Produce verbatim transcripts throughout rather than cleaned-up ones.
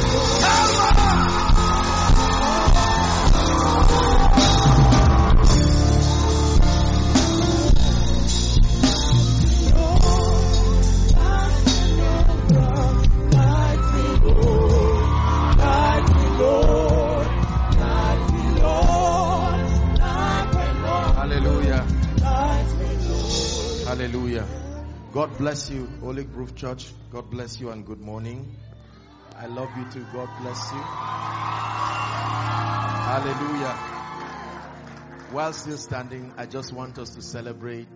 God bless you, Olive Grove Church. God bless you and good morning. I love you too. God bless you. Hallelujah. While still standing, I just want us to celebrate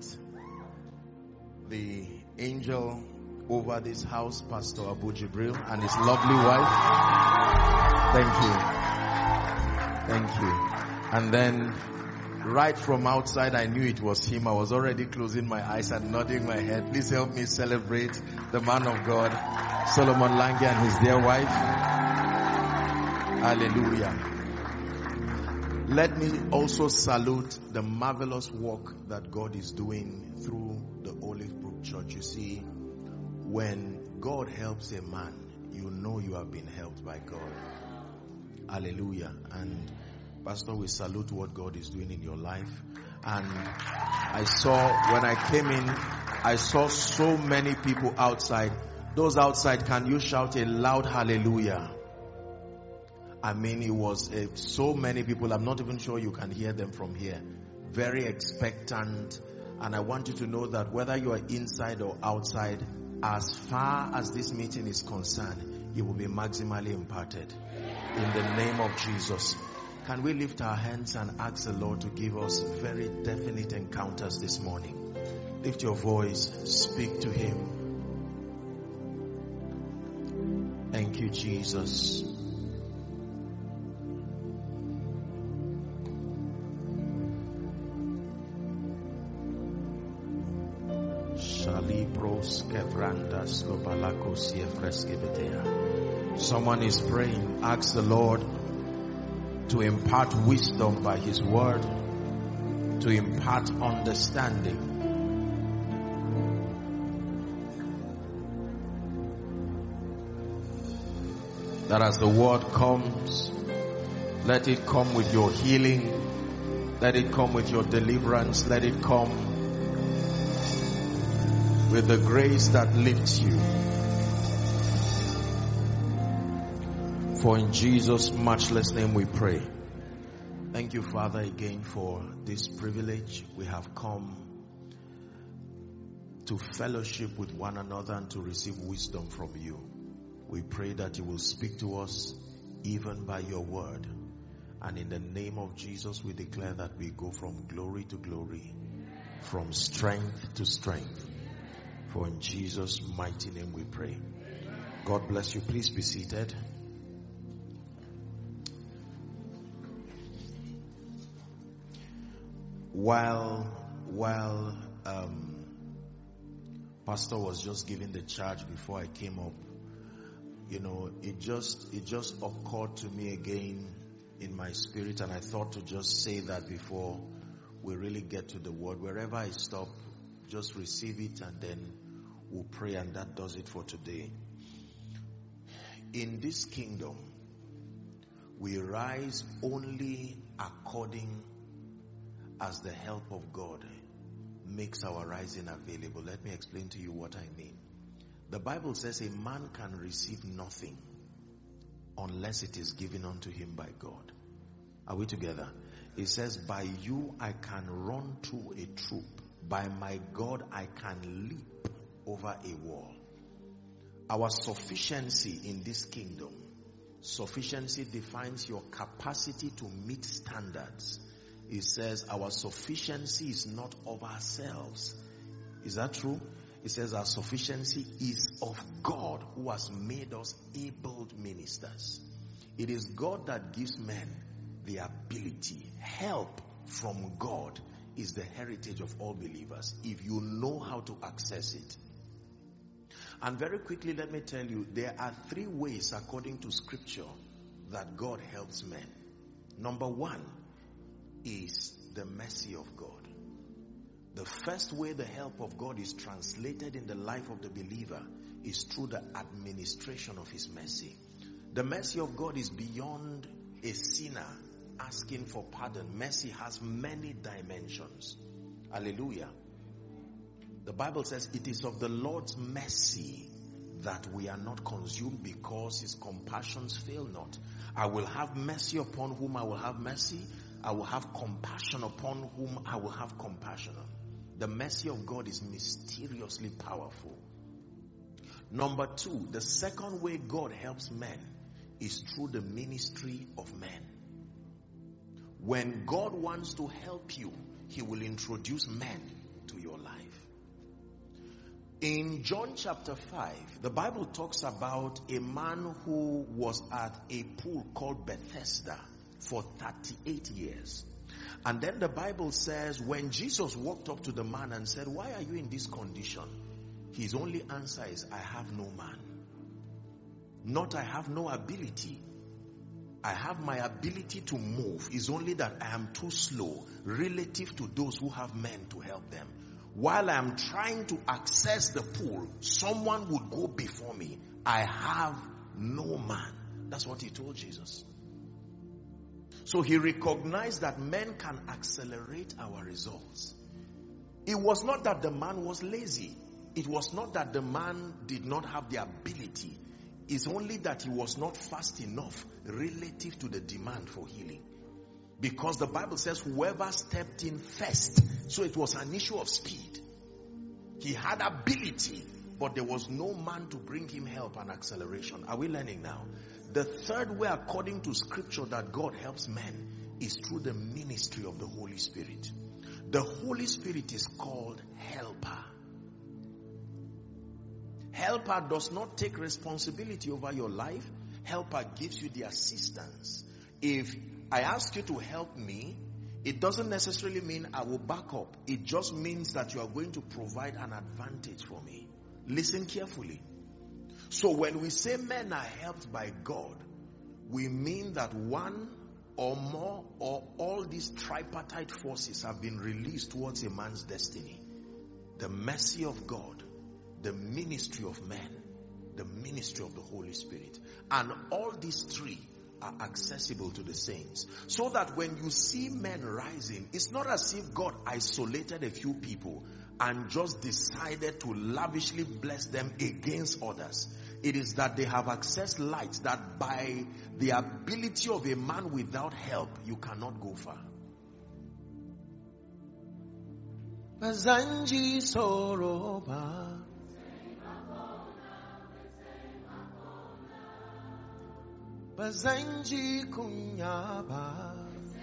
the angel over this house, Pastor Abu Jibril, and his lovely wife. Thank you. Thank you. And then right from outside, I knew it was him. I was already closing my eyes and nodding my head. Please help me celebrate the man of God, Solomon Lange, and his dear wife. Hallelujah. Let me also salute the marvelous work that God is doing through the Olive Brook Church. You see, when God helps a man, you know you have been helped by God. Hallelujah. And Pastor, we salute what God is doing in your life. And I saw, when I came in, I saw so many people outside. Those outside, can you shout a loud hallelujah? I mean, it was uh, so many people. I'm not even sure you can hear them from here. Very expectant. And I want you to know that whether you are inside or outside, as far as this meeting is concerned, you will be maximally imparted. In the name of Jesus. Can we lift our hands and ask the Lord to give us very definite encounters this morning? Lift your voice, speak to Him. Thank you, Jesus. Someone is praying. Ask the Lord to impart wisdom by His word, to impart understanding. That as the word comes, let it come with your healing, let it come with your deliverance, let it come with the grace that lifts you. For in Jesus' matchless name we pray. Thank you, Father, again for this privilege. We have come to fellowship with one another and to receive wisdom from you. We pray that you will speak to us even by your word. And in the name of Jesus, we declare that we go from glory to glory, from strength to strength. For in Jesus' mighty name we pray. God bless you. Please be seated. While, while um, Pastor was just giving the charge before I came up, you know, it just it just occurred to me again in my spirit, and I thought to just say that before we really get to the word. Wherever I stop, just receive it, and then we'll pray, and that does it for today. In this kingdom, we rise only according as the help of God makes our rising available. Let me explain to you what I mean. The Bible says a man can receive nothing unless it is given unto him by God. Are we together? It says, by you I can run through a troop. By my God I can leap over a wall. Our sufficiency in this kingdom, sufficiency defines your capacity to meet standards. It says our sufficiency is not of ourselves. Is that true? It says our sufficiency is of God, who has made us able ministers. It is God that gives men the ability. Help from God is the heritage of all believers, if you know how to access it. And very quickly, let me tell you, there are three ways according to scripture that God helps men. Number one is the mercy of God. The first way the help of God is translated in the life of the believer is through the administration of His mercy. The mercy of God is beyond a sinner asking for pardon. Mercy has many dimensions. Hallelujah. The Bible says it is of the Lord's mercy that we are not consumed, because his compassions fail not. I will have mercy upon whom I will have mercy. I will have compassion upon whom I will have compassion on. The mercy of God is mysteriously powerful. Number two, the second way God helps men is through the ministry of men. When God wants to help you, he will introduce men to your life. In John chapter five, the Bible talks about a man who was at a pool called Bethesda for thirty-eight years. And then the Bible says when Jesus walked up to the man and said, "Why are you in this condition?" His only answer is, "I have no man." Not I have no ability. I have my ability to move. It's only that I am too slow relative to those who have men to help them. While I am trying to access the pool, someone would go before me. I have no man. That's what he told Jesus. So he recognized that men can accelerate our results. It was not that the man was lazy. It was not that the man did not have the ability. It's only that he was not fast enough relative to the demand for healing. Because the Bible says whoever stepped in first, so it was an issue of speed. He had ability, but there was no man to bring him help and acceleration. Are we learning now? The third way, according to scripture, that God helps men is through the ministry of the Holy Spirit. The Holy Spirit is called helper. Helper does not take responsibility over your life. Helper gives you the assistance. If I ask you to help me, it doesn't necessarily mean I will back up. It just means that you are going to provide an advantage for me. Listen carefully. So when we say men are helped by God, we mean that one or more or all these tripartite forces have been released towards a man's destiny. The mercy of God, the ministry of men, the ministry of the Holy Spirit. And all these three are accessible to the saints. So that when you see men rising, it's not as if God isolated a few people and just decided to lavishly bless them against others. It is that they have accessed light that by the ability of a man without help, you cannot go far. Bazanji Soroba. Bazanji Kunyaba.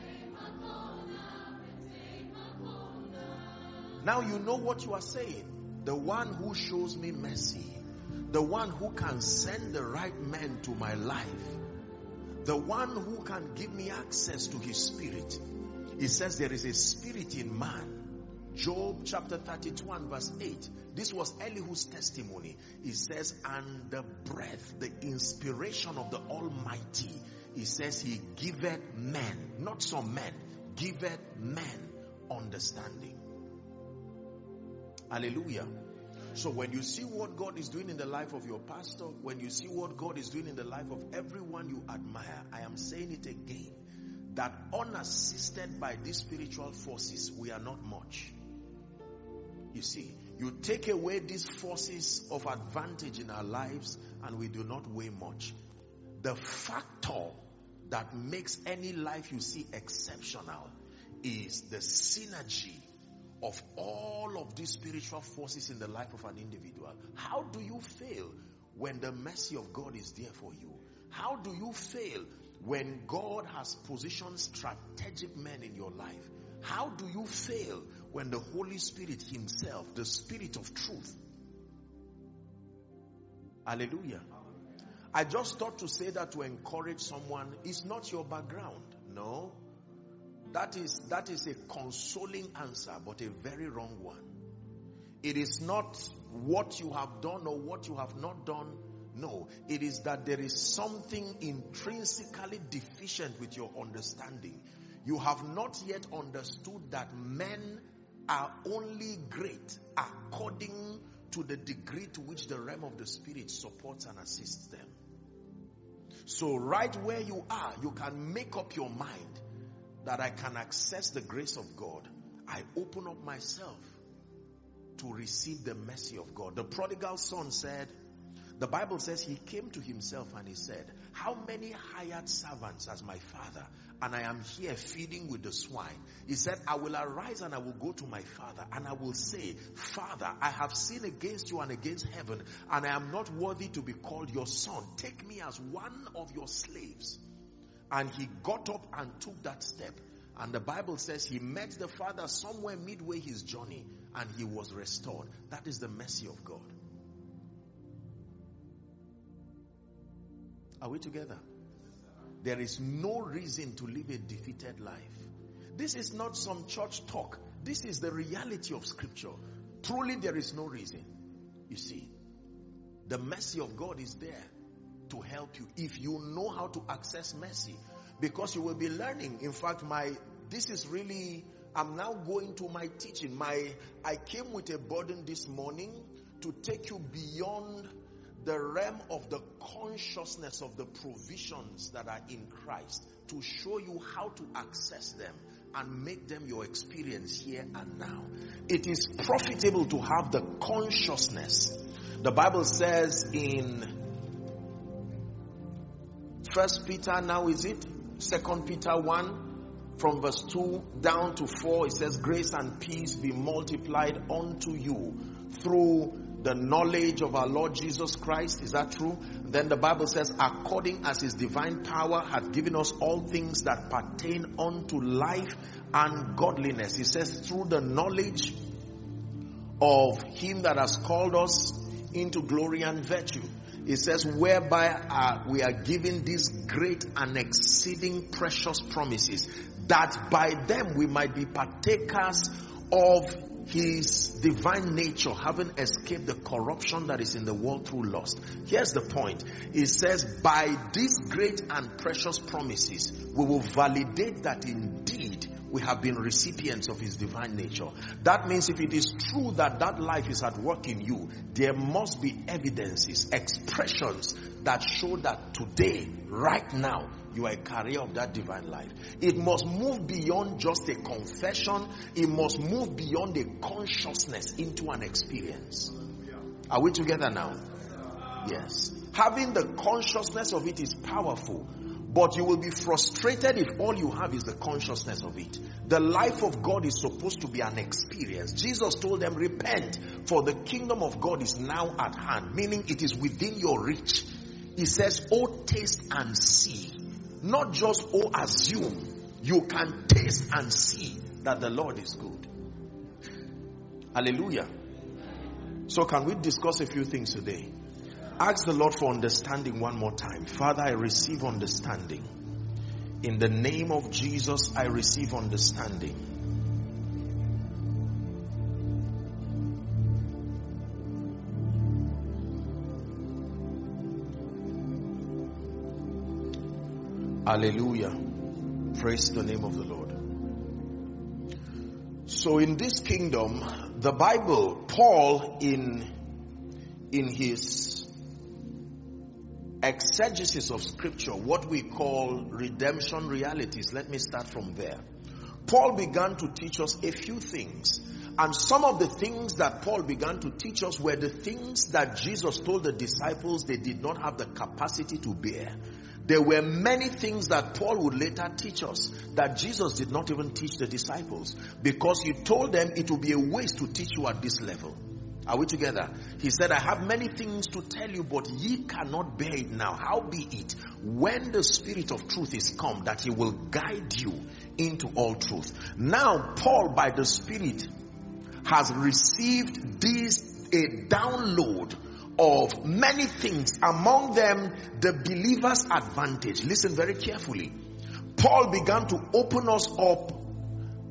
Now you know what you are saying. The one who shows me mercy, the one who can send the right men to my life, the one who can give me access to his spirit. He says there is a spirit in man. Job chapter thirty-two and verse eight. This was Elihu's testimony. He says, and the breath, the inspiration of the Almighty, he says he giveth men, not some men, giveth men understanding. Hallelujah. So when you see what God is doing in the life of your pastor, when you see what God is doing in the life of everyone you admire, I am saying it again, that unassisted by these spiritual forces, we are not much. You see, you take away these forces of advantage in our lives and we do not weigh much. The factor that makes any life you see exceptional is the synergy of all of these spiritual forces in the life of an individual. How do you fail when the mercy of God is there for you? How do you fail when God has positioned strategic men in your life? How do you fail when the Holy Spirit himself, the Spirit of truth? Hallelujah. I just thought to say that to encourage someone. It's not your background. No. That is, that is a consoling answer, but a very wrong one. It is not what you have done or what you have not done. No, it is that there is something intrinsically deficient with your understanding. You have not yet understood that men are only great according to the degree to which the realm of the Spirit supports and assists them. So right where you are, you can make up your mind that I can access the grace of God. I open up myself to receive the mercy of God. The prodigal son said, the Bible says he came to himself and he said, how many hired servants has my father, and I am here feeding with the swine? He said, I will arise and I will go to my father and I will say, Father, I have sinned against you and against heaven, and I am not worthy to be called your son. Take me as one of your slaves. And he got up and took that step. And the Bible says he met the father somewhere midway his journey and he was restored. That is the mercy of God. Are we together? There is no reason to live a defeated life. This is not some church talk. This is the reality of Scripture. Truly, there is no reason. You see, the mercy of God is there to help you if you know how to access mercy, because you will be learning. In fact, my this is really, I'm now going to my teaching. My I came with a burden this morning to take you beyond the realm of the consciousness of the provisions that are in Christ, to show you how to access them and make them your experience here and now. It is profitable to have the consciousness. The Bible says in First Peter, now is it? Second Peter one, from verse two down to four, it says, grace and peace be multiplied unto you through the knowledge of our Lord Jesus Christ. Is that true? Then the Bible says, according as his divine power hath given us all things that pertain unto life and godliness. It says, through the knowledge of him that has called us into glory and virtue. It says, whereby uh, we are given these great and exceeding precious promises, that by them we might be partakers of his divine nature, having escaped the corruption that is in the world through lust. Here's the point. It says, by these great and precious promises, we will validate that indeed we have been recipients of his divine nature. That means if it is true that that life is at work in you, there must be evidences, expressions that show that today, right now, you are a carrier of that divine life. It must move beyond just a confession. It must move beyond a consciousness into an experience. Are we together now? Yes. Having the consciousness of it is powerful, but you will be frustrated if all you have is the consciousness of it. The life of God is supposed to be an experience. Jesus told them, repent, for the kingdom of God is now at hand, meaning it is within your reach. He says, oh, taste and see. Not just, oh, assume. You can taste and see that the Lord is good. Hallelujah. So can we discuss a few things today? Ask the Lord for understanding one more time. Father, I receive understanding. In the name of Jesus, I receive understanding. Hallelujah. Praise the name of the Lord. So in this kingdom, the Bible, Paul in, in his exegesis of scripture, what we call redemption realities, let me start from there. Paul began to teach us a few things. And some of the things that Paul began to teach us were the things that Jesus told the disciples they did not have the capacity to bear. There were many things that Paul would later teach us that Jesus did not even teach the disciples, because he told them it will be a waste to teach you at this level. Are we together? He said, I have many things to tell you, but ye cannot bear it now. How be it, when the Spirit of truth is come, that he will guide you into all truth. Now, Paul, by the Spirit, has received this, a download of many things, among them the believer's advantage. Listen very carefully. Paul began to open us up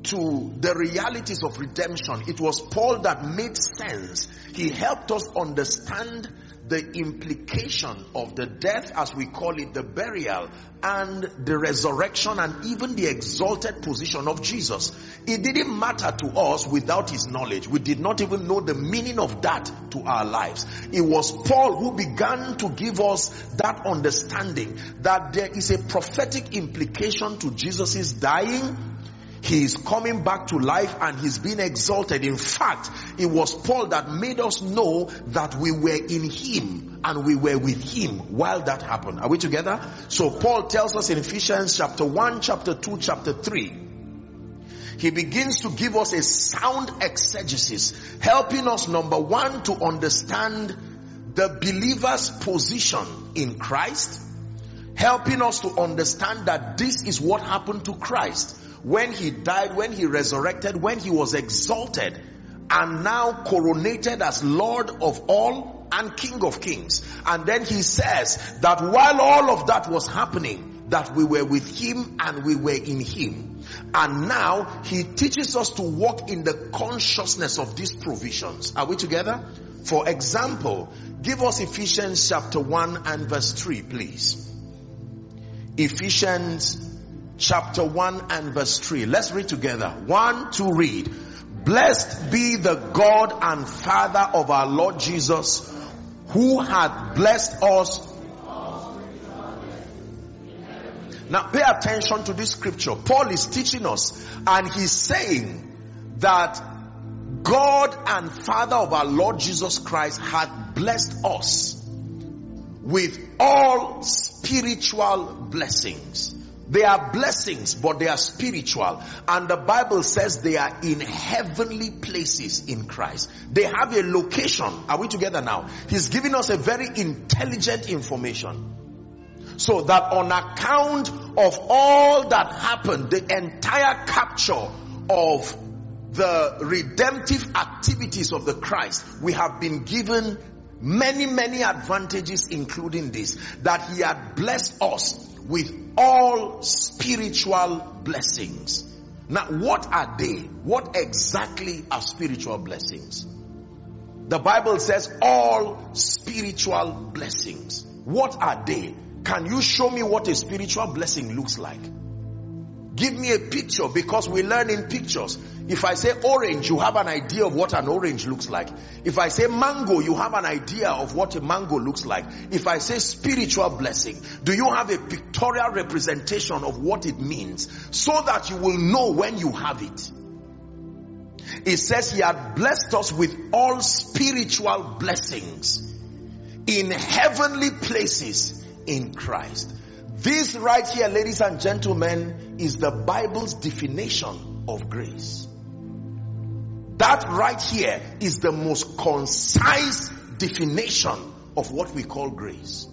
to the realities of redemption. It was Paul that made sense. He helped us understand the implication of the death, as we call it, the burial, and the resurrection, and even the exalted position of Jesus. It didn't matter to us without his knowledge. We did not even know the meaning of that to our lives. It was Paul who began to give us that understanding that there is a prophetic implication to Jesus' dying. He is coming back to life and he's been exalted. In fact, it was Paul that made us know that we were in him and we were with him while that happened. Are we together? So Paul tells us in Ephesians chapter one, chapter two, chapter three, he begins to give us a sound exegesis, helping us, number one, to understand the believer's position in Christ, helping us to understand that this is what happened to Christ when he died, when he resurrected, when he was exalted, and now coronated as Lord of all and King of kings. And then he says that while all of that was happening, that we were with him and we were in him. And now he teaches us to walk in the consciousness of these provisions. Are we together? For example, give us Ephesians chapter one and verse three, please. Ephesians chapter one and verse three. Let's read together. One, two, read. Blessed be the God and Father of our Lord Jesus, who hath blessed us. Now pay attention to this scripture. Paul is teaching us, and he's saying that God and Father of our Lord Jesus Christ hath blessed us with all spiritual blessings. They are blessings, but they are spiritual. And the Bible says they are in heavenly places in Christ. They have a location. Are we together now? He's giving us a very intelligent information. So that on account of all that happened, the entire capture of the redemptive activities of the Christ, we have been given many, many advantages, including this, that he had blessed us with all spiritual blessings. Now, what are they? What exactly are spiritual blessings? The Bible says all spiritual blessings. What are they? Can you show me what a spiritual blessing looks like? Give me a picture, because we learn in pictures. If I say orange, you have an idea of what an orange looks like. If I say mango, you have an idea of what a mango looks like. If I say spiritual blessing, do you have a pictorial representation of what it means, so that you will know when you have it? It says he had blessed us with all spiritual blessings in heavenly places in Christ. This right here, ladies and gentlemen, is the Bible's definition of grace. That right here is the most concise definition of what we call grace.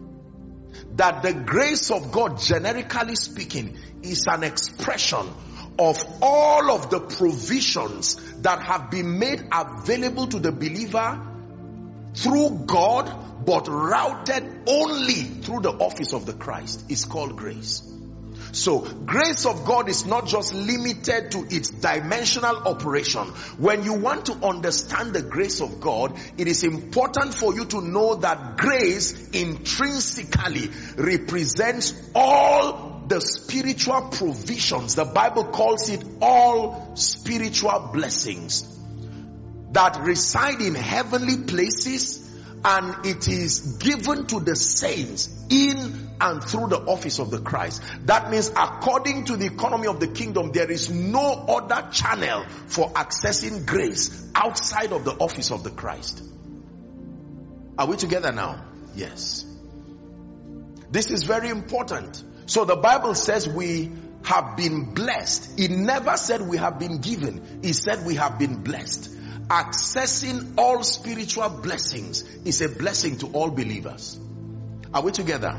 That the grace of God, generically speaking, is an expression of all of the provisions that have been made available to the believer through God, but routed only through the office of the Christ. Is called grace. So grace of God is not just limited to its dimensional operation. When you want to understand the grace of God, it is important for you to know that grace intrinsically represents all the spiritual provisions. The Bible calls it all spiritual blessings that reside in heavenly places, and it is given to the saints in and through the office of the Christ. That means, according to the economy of the kingdom, there is no other channel for accessing grace outside of the office of the Christ. Are we together now? Yes. This is very important. So the Bible says we have been blessed. It never said we have been given. It said we have been blessed. Accessing all spiritual blessings is a blessing to all believers. Are we together?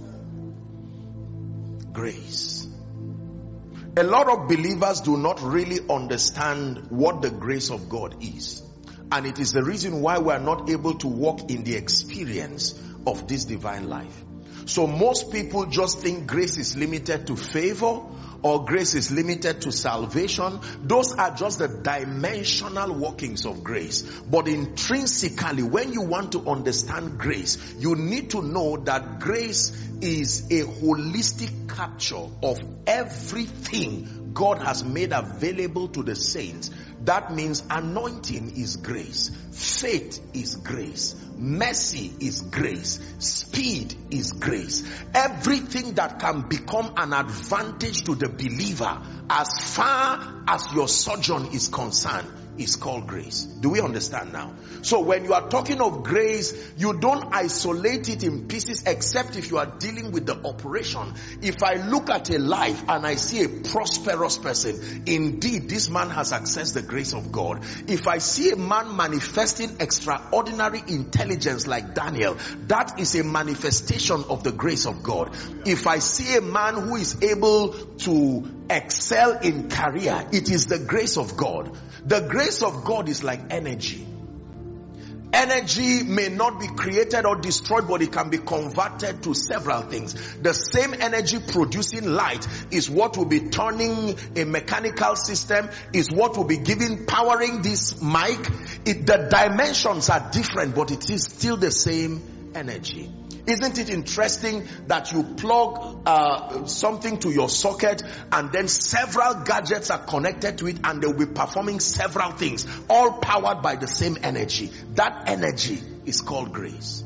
Grace. A lot of believers do not really understand what the grace of God is. And it is the reason why we are not able to walk in the experience of this divine life. So most people just think grace is limited to favor, or grace is limited to salvation. Those are just the dimensional workings of grace. But intrinsically, when you want to understand grace, you need to know that grace is a holistic capture of everything God has made available to the saints. That means anointing is grace, faith is grace, mercy is grace, speed is grace. Everything that can become an advantage to the believer as far as your sojourn is concerned is called grace. Do we understand now? So when you are talking of grace, you don't isolate it in pieces except if you are dealing with the operation. If I look at a life and I see a prosperous person, indeed this man has accessed the grace of God. If I see a man manifesting extraordinary intelligence like Daniel, that is a manifestation of the grace of God. If I see a man who is able to excel in career, it is the grace of God. The grace of God is like energy. Energy may not be created or destroyed, but it can be converted to several things. The same energy producing light is what will be turning a mechanical system, is what will be giving, powering this mic. It, the dimensions are different, but it is still the same energy. Isn't it interesting that you plug uh, something to your socket and then several gadgets are connected to it and they will be performing several things, all powered by the same energy? That energy is called grace.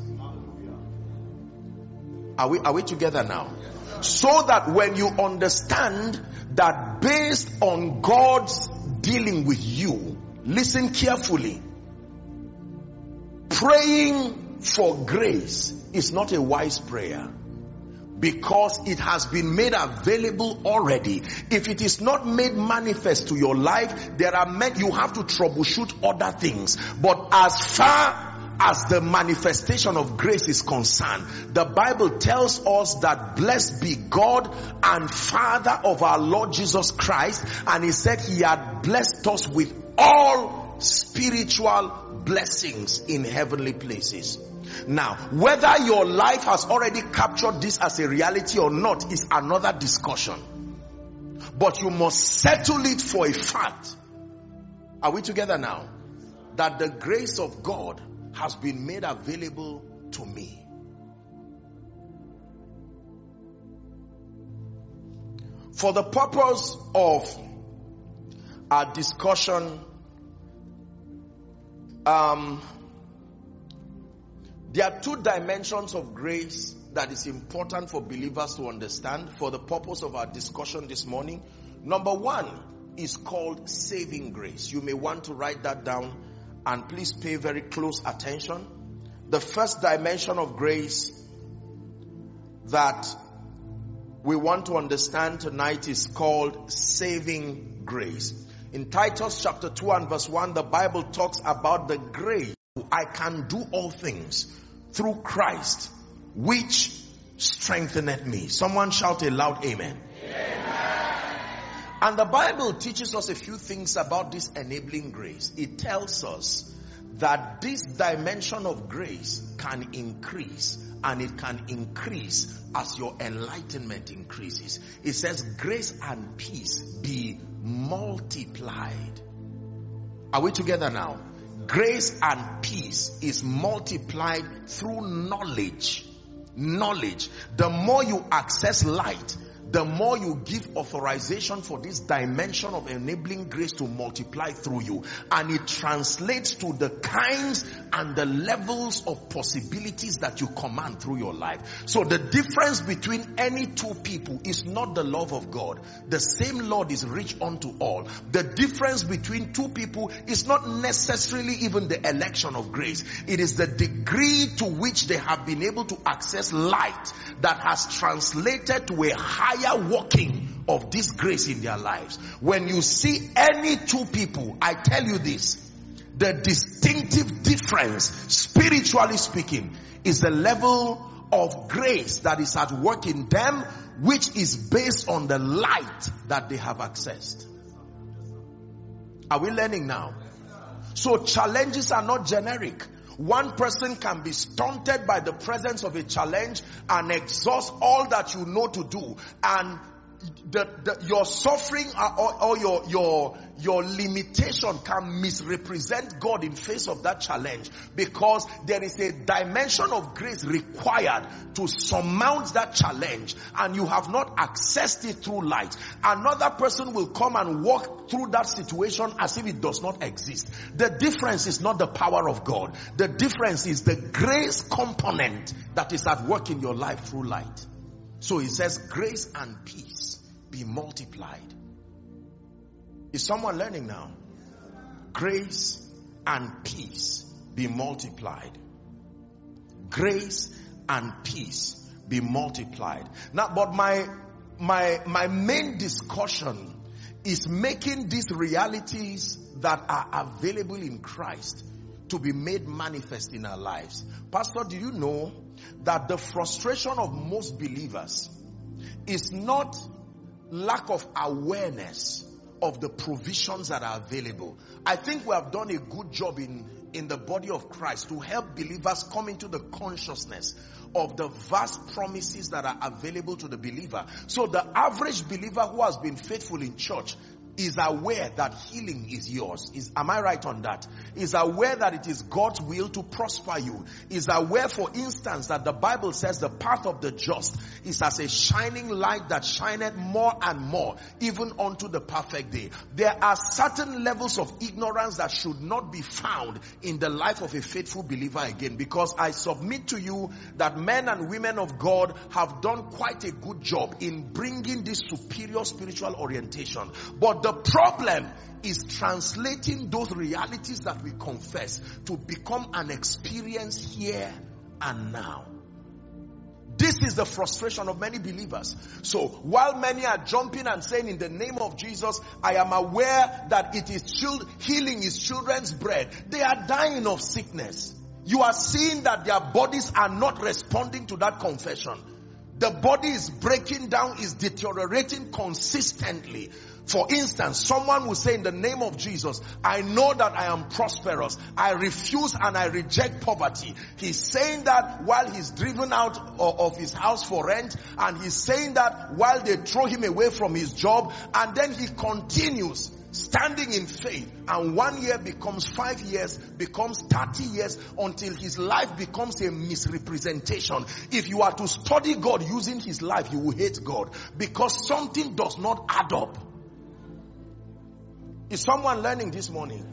Are we, are we together now? So that when you understand that based on God's dealing with you, listen carefully, praying for grace is not a wise prayer, because it has been made available already. If it is not made manifest to your life, there are men, you have to troubleshoot other things. But as far as the manifestation of grace is concerned, the Bible tells us that blessed be God and Father of our Lord Jesus Christ, and he said he had blessed us with all spiritual blessings in heavenly places. Now, whether your life has already captured this as a reality or not is another discussion. But you must settle it for a fact. Are we together now? That the grace of God has been made available to me. For the purpose of our discussion, um, there are two dimensions of grace that is important for believers to understand for the purpose of our discussion this morning. Number one is called saving grace. You may want to write that down and please pay very close attention. The first dimension of grace that we want to understand tonight is called saving grace. In Titus chapter two and verse one, the Bible talks about the grace. I can do all things through Christ, which strengtheneth me. Someone shout a loud amen. Amen. And the Bible teaches us a few things about this enabling grace. It tells us that this dimension of grace can increase, and it can increase as your enlightenment increases. It says grace and peace be multiplied. Are we together now? Grace and peace is multiplied through knowledge. Knowledge. The more you access light, the more you give authorization for this dimension of enabling grace to multiply through you. And it translates to the kinds and the levels of possibilities that you command through your life. So the difference between any two people is not the love of God. The same Lord is rich unto all. The difference between two people is not necessarily even the election of grace. It is the degree to which they have been able to access light that has translated to a higher working of this grace in their lives. When you see any two people, I tell you this, the distinctive difference, spiritually speaking, is the level of grace that is at work in them, which is based on the light that they have accessed. Are we learning now? So challenges are not generic. One person can be stunted by the presence of a challenge and exhaust all that you know to do, and the, the, your suffering or, or your, your, your limitation can misrepresent God in face of that challenge, because there is a dimension of grace required to surmount that challenge, and you have not accessed it through light. Another person will come and walk through that situation as if it does not exist. The difference is not the power of God. The difference is the grace component that is at work in your life through light. So he says, grace and peace be multiplied. Is someone learning now? Grace and peace be multiplied. Grace and peace be multiplied. Now, but my my my main discussion is making these realities that are available in Christ to be made manifest in our lives. Pastor, do you know that the frustration of most believers is not lack of awareness of the provisions that are available? I think we have done a good job in, in the body of Christ to help believers come into the consciousness of the vast promises that are available to the believer. So the average believer who has been faithful in church is aware that healing is yours. Is, am I right on that? Is aware that it is God's will to prosper you. Is aware, for instance, that the Bible says the path of the just is as a shining light that shineth more and more, even unto the perfect day. There are certain levels of ignorance that should not be found in the life of a faithful believer again, because I submit to you that men and women of God have done quite a good job in bringing this superior spiritual orientation. But the problem is translating those realities that we confess to become an experience here and now. This is the frustration of many believers. So while many are jumping and saying, in the name of Jesus, I am aware that it is child- healing is children's bread, they are dying of sickness. You are seeing that their bodies are not responding to that confession. The body is breaking down, is deteriorating consistently. For instance, someone will say, in the name of Jesus, I know that I am prosperous. I refuse and I reject poverty. He's saying that while he's driven out of his house for rent, and he's saying that while they throw him away from his job, and then he continues standing in faith, and one year becomes five years, becomes thirty years, until his life becomes a misrepresentation. If you are to study God using his life, you will hate God, because something does not add up. Is someone learning this morning?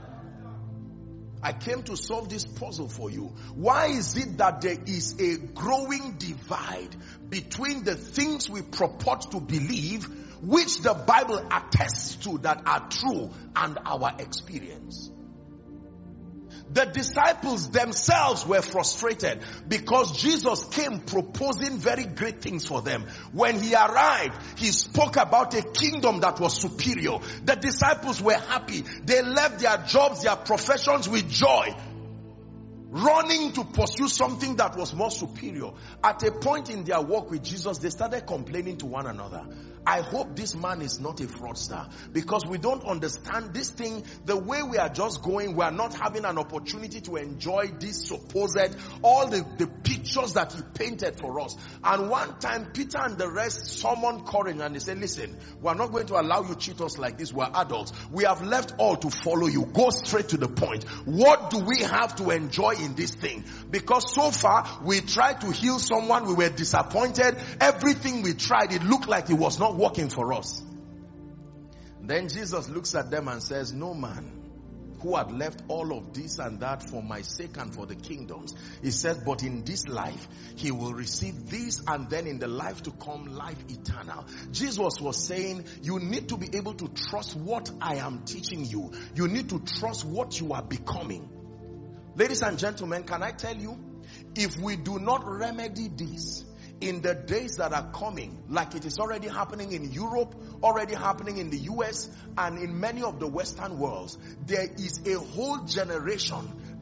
I came to solve this puzzle for you. Why is it that there is a growing divide between the things we purport to believe, which the Bible attests to that are true, and our experience? The disciples themselves were frustrated because Jesus came proposing very great things for them. When he arrived, he spoke about a kingdom that was superior. The disciples were happy. They left their jobs, their professions with joy, running to pursue something that was more superior. At a point in their walk with Jesus, they started complaining to one another. I hope this man is not a fraudster, because we don't understand this thing. The way we are just going, we are not having an opportunity to enjoy this supposed, all the, the pictures that he painted for us. And one time, Peter and the rest summoned courage and they said, listen, we are not going to allow you cheat us like this. We are adults. We have left all to follow you. Go straight to the point. What do we have to enjoy in this thing? Because so far, we tried to heal someone. We were disappointed. Everything we tried, it looked like it was not working for us. Then Jesus looks at them and says, no man who had left all of this and that for my sake and for the kingdoms, he says, but in this life he will receive this, and then in the life to come, life eternal. Jesus was saying, you need to be able to trust what I am teaching you. You need to trust what you are becoming. Ladies and gentlemen, can I tell you, if we do not remedy this in the days that are coming, like it is already happening in Europe, already happening in the U S, and in many of the Western worlds, there is a whole generation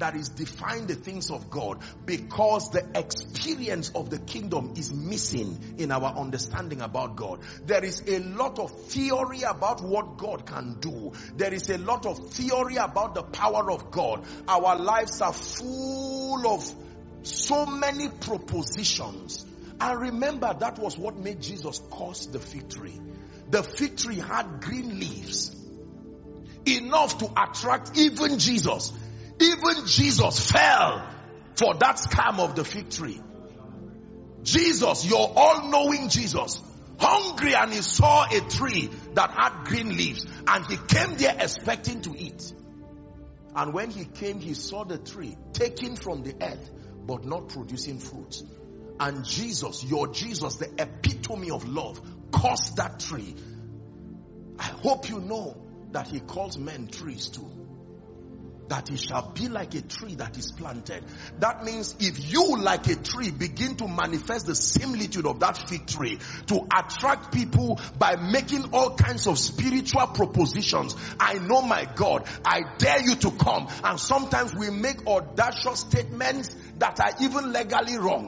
that is defying the things of God, because the experience of the kingdom is missing in our understanding about God. There is a lot of theory about what God can do. There is a lot of theory about the power of God. Our lives are full of so many propositions. And remember, that was what made Jesus curse the fig tree. The fig tree had green leaves, enough to attract even Jesus. Even Jesus fell for that scam of the fig tree. Jesus, your all-knowing Jesus, hungry, and he saw a tree that had green leaves, and he came there expecting to eat. And when he came, he saw the tree taken from the earth but not producing fruit. And Jesus, your Jesus, the epitome of love, cursed that tree. I hope you know that he calls men trees too. That he shall be like a tree that is planted. That means if you, like a tree, begin to manifest the similitude of that fig tree to attract people by making all kinds of spiritual propositions, I know, my God, I dare you to come. And sometimes we make audacious statements that are even legally wrong.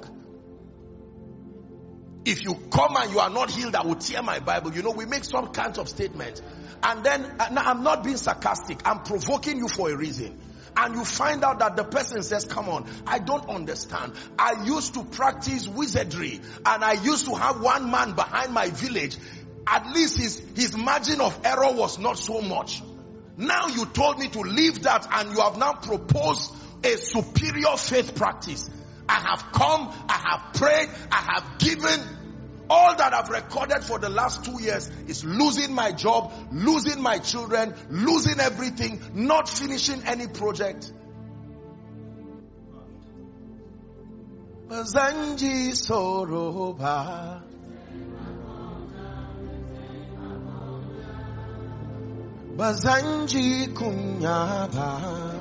If you come and you are not healed, I will tear my Bible. You know, we make some kinds of statements. And then, now I'm not being sarcastic. I'm provoking you for a reason. And you find out that the person says, come on, I don't understand. I used to practice wizardry. And I used to have one man behind my village. At least his, his margin of error was not so much. Now you told me to leave that, and you have now proposed a superior faith practice. I have come, I have prayed, I have given. All that I've recorded for the last two years is losing my job, losing my children, losing everything, not finishing any project. Bazanji Soroba, Bazanji Kunyaba.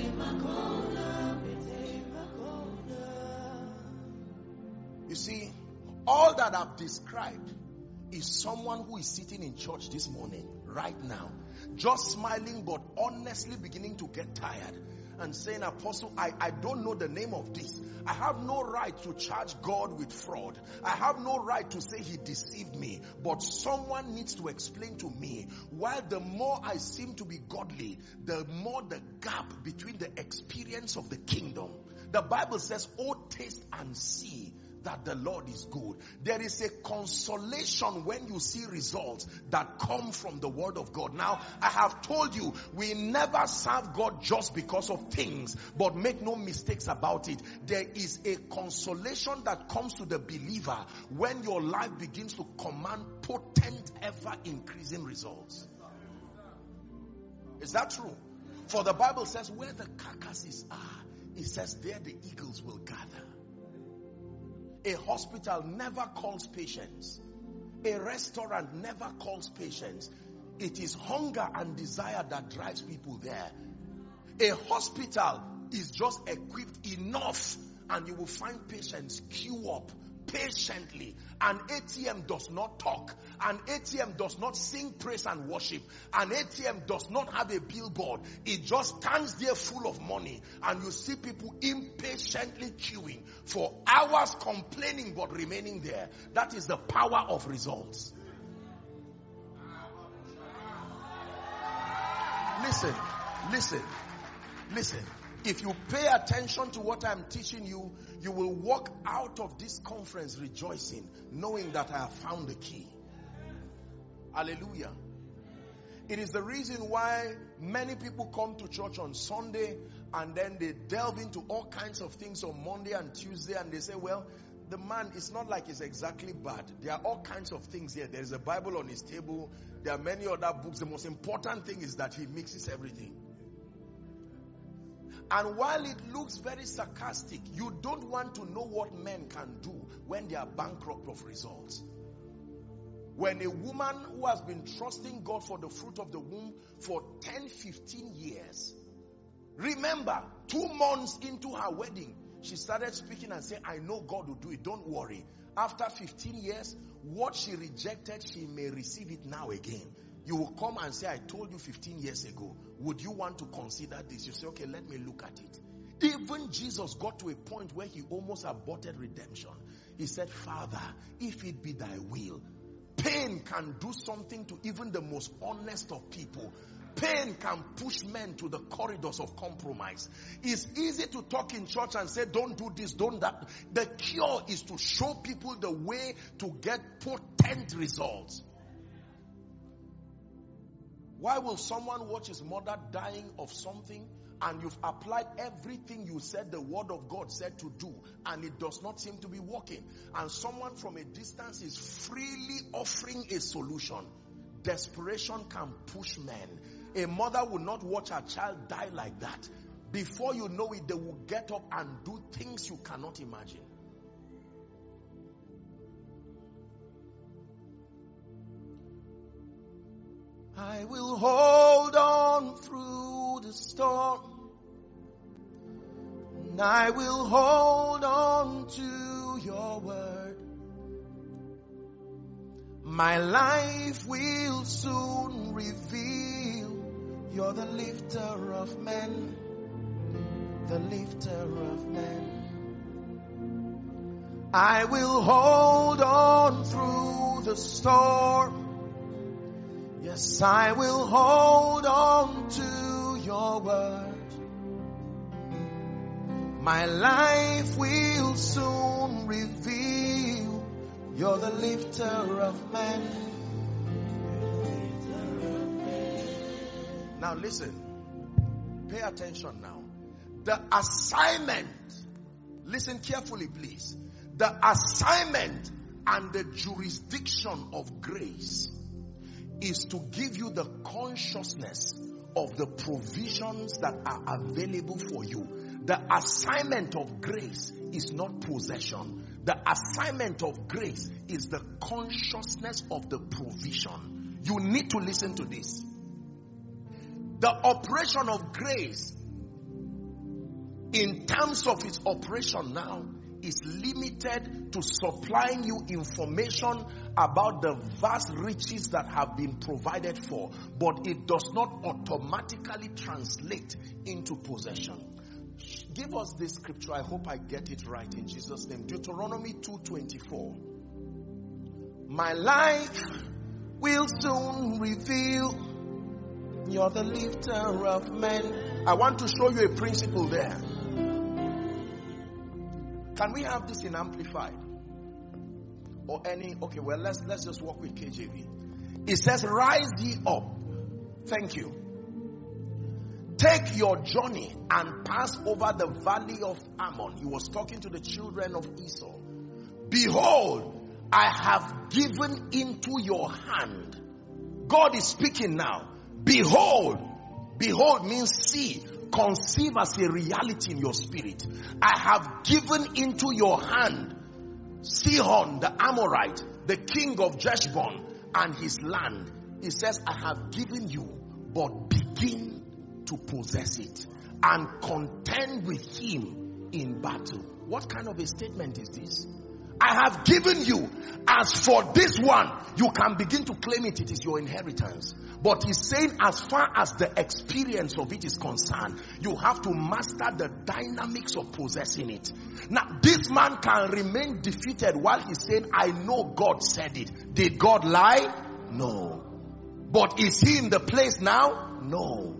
You see, all that I've described is someone who is sitting in church this morning, right now, just smiling but honestly beginning to get tired and saying, Apostle, I, I don't know the name of this. I have no right to charge God with fraud. I have no right to say he deceived me. But someone needs to explain to me, while the more I seem to be godly, the more the gap between the experience of the kingdom. The Bible says, oh, taste and see that the Lord is good. There is a consolation when you see results that come from the word of God. Now, I have told you, we never serve God just because of things, but make no mistakes about it. There is a consolation that comes to the believer when your life begins to command potent, ever increasing results. Is that true? For the Bible says, where the carcasses are, it says there the eagles will gather. A hospital never calls patients. A restaurant never calls patients. It is hunger and desire that drives people there. A hospital is just equipped enough, and you will find patients queue up patiently. An A T M does not talk. An A T M does not sing praise and worship. An A T M does not have a billboard. It just stands there full of money, and you see people impatiently queuing for hours, complaining but remaining there. That is the power of results. Listen, listen, listen. If you pay attention to what I'm teaching you, you will walk out of this conference rejoicing, knowing that I have found the key. Hallelujah. It is the reason why many people come to church on Sunday and then they delve into all kinds of things on Monday and Tuesday, and they say, well, the man, it's not like it's exactly bad. There are all kinds of things here. There's a Bible on his table. There are many other books. The most important thing is that he mixes everything. And while it looks very sarcastic, you don't want to know what men can do when they are bankrupt of results. When a woman who has been trusting God for the fruit of the womb for ten, fifteen years, remember, two months into her wedding, she started speaking and saying, I know God will do it, don't worry. After fifteen years, what she rejected, she may receive it now again. You will come and say, I told you fifteen years ago, would you want to consider this? You say, okay, let me look at it. Even Jesus got to a point where he almost aborted redemption. He said, Father, if it be thy will. Pain can do something to even the most honest of people. Pain can push men to the corridors of compromise. It's easy to talk in church and say, don't do this, don't that. The cure is to show people the way to get potent results. Why will someone watch his mother dying of something and you've applied everything you said the word of God said to do and it does not seem to be working? And someone from a distance is freely offering a solution. Desperation can push men. A mother will not watch her child die like that. Before you know it, they will get up and do things you cannot imagine. I will hold on through the storm. And I will hold on to your word. My life will soon reveal you're the lifter of men. The lifter of men. I will hold on through the storm. Yes, I will hold on to your word. My life will soon reveal you're the lifter of men. Now listen. Pay attention now. The assignment, listen carefully please. The assignment and the jurisdiction of grace is to give you the consciousness of the provisions that are available for you. The assignment of grace is not possession. The assignment of grace is the consciousness of the provision. You need to listen to this. The operation of grace, in terms of its operation now, is limited to supplying you information about the vast riches that have been provided for, but it does not automatically translate into possession. Give us this scripture. I hope I get it right in Jesus' name. Deuteronomy two twenty-four. My life will soon reveal you're the lifter of men. I want to show you a principle there. Can we have this in Amplified? Or any, okay, well, let's, let's just work with K J V. It says, rise ye up. Thank you. Take your journey and pass over the valley of Ammon. He was talking to the children of Esau. Behold, I have given into your hand. God is speaking now. Behold, behold means see, conceive as a reality in your spirit. I have given into your hand Sihon the Amorite, the king of Jeshbon, and his land. He says, I have given you, but begin to possess it and contend with him in battle. What kind of a statement is this? I have given you. As for this one, you can begin to claim it. It is your inheritance. But he's saying as far as the experience of it is concerned, you have to master the dynamics of possessing it. Now, this man can remain defeated while he's saying, I know God said it. Did God lie? No. But is he in the place now? No.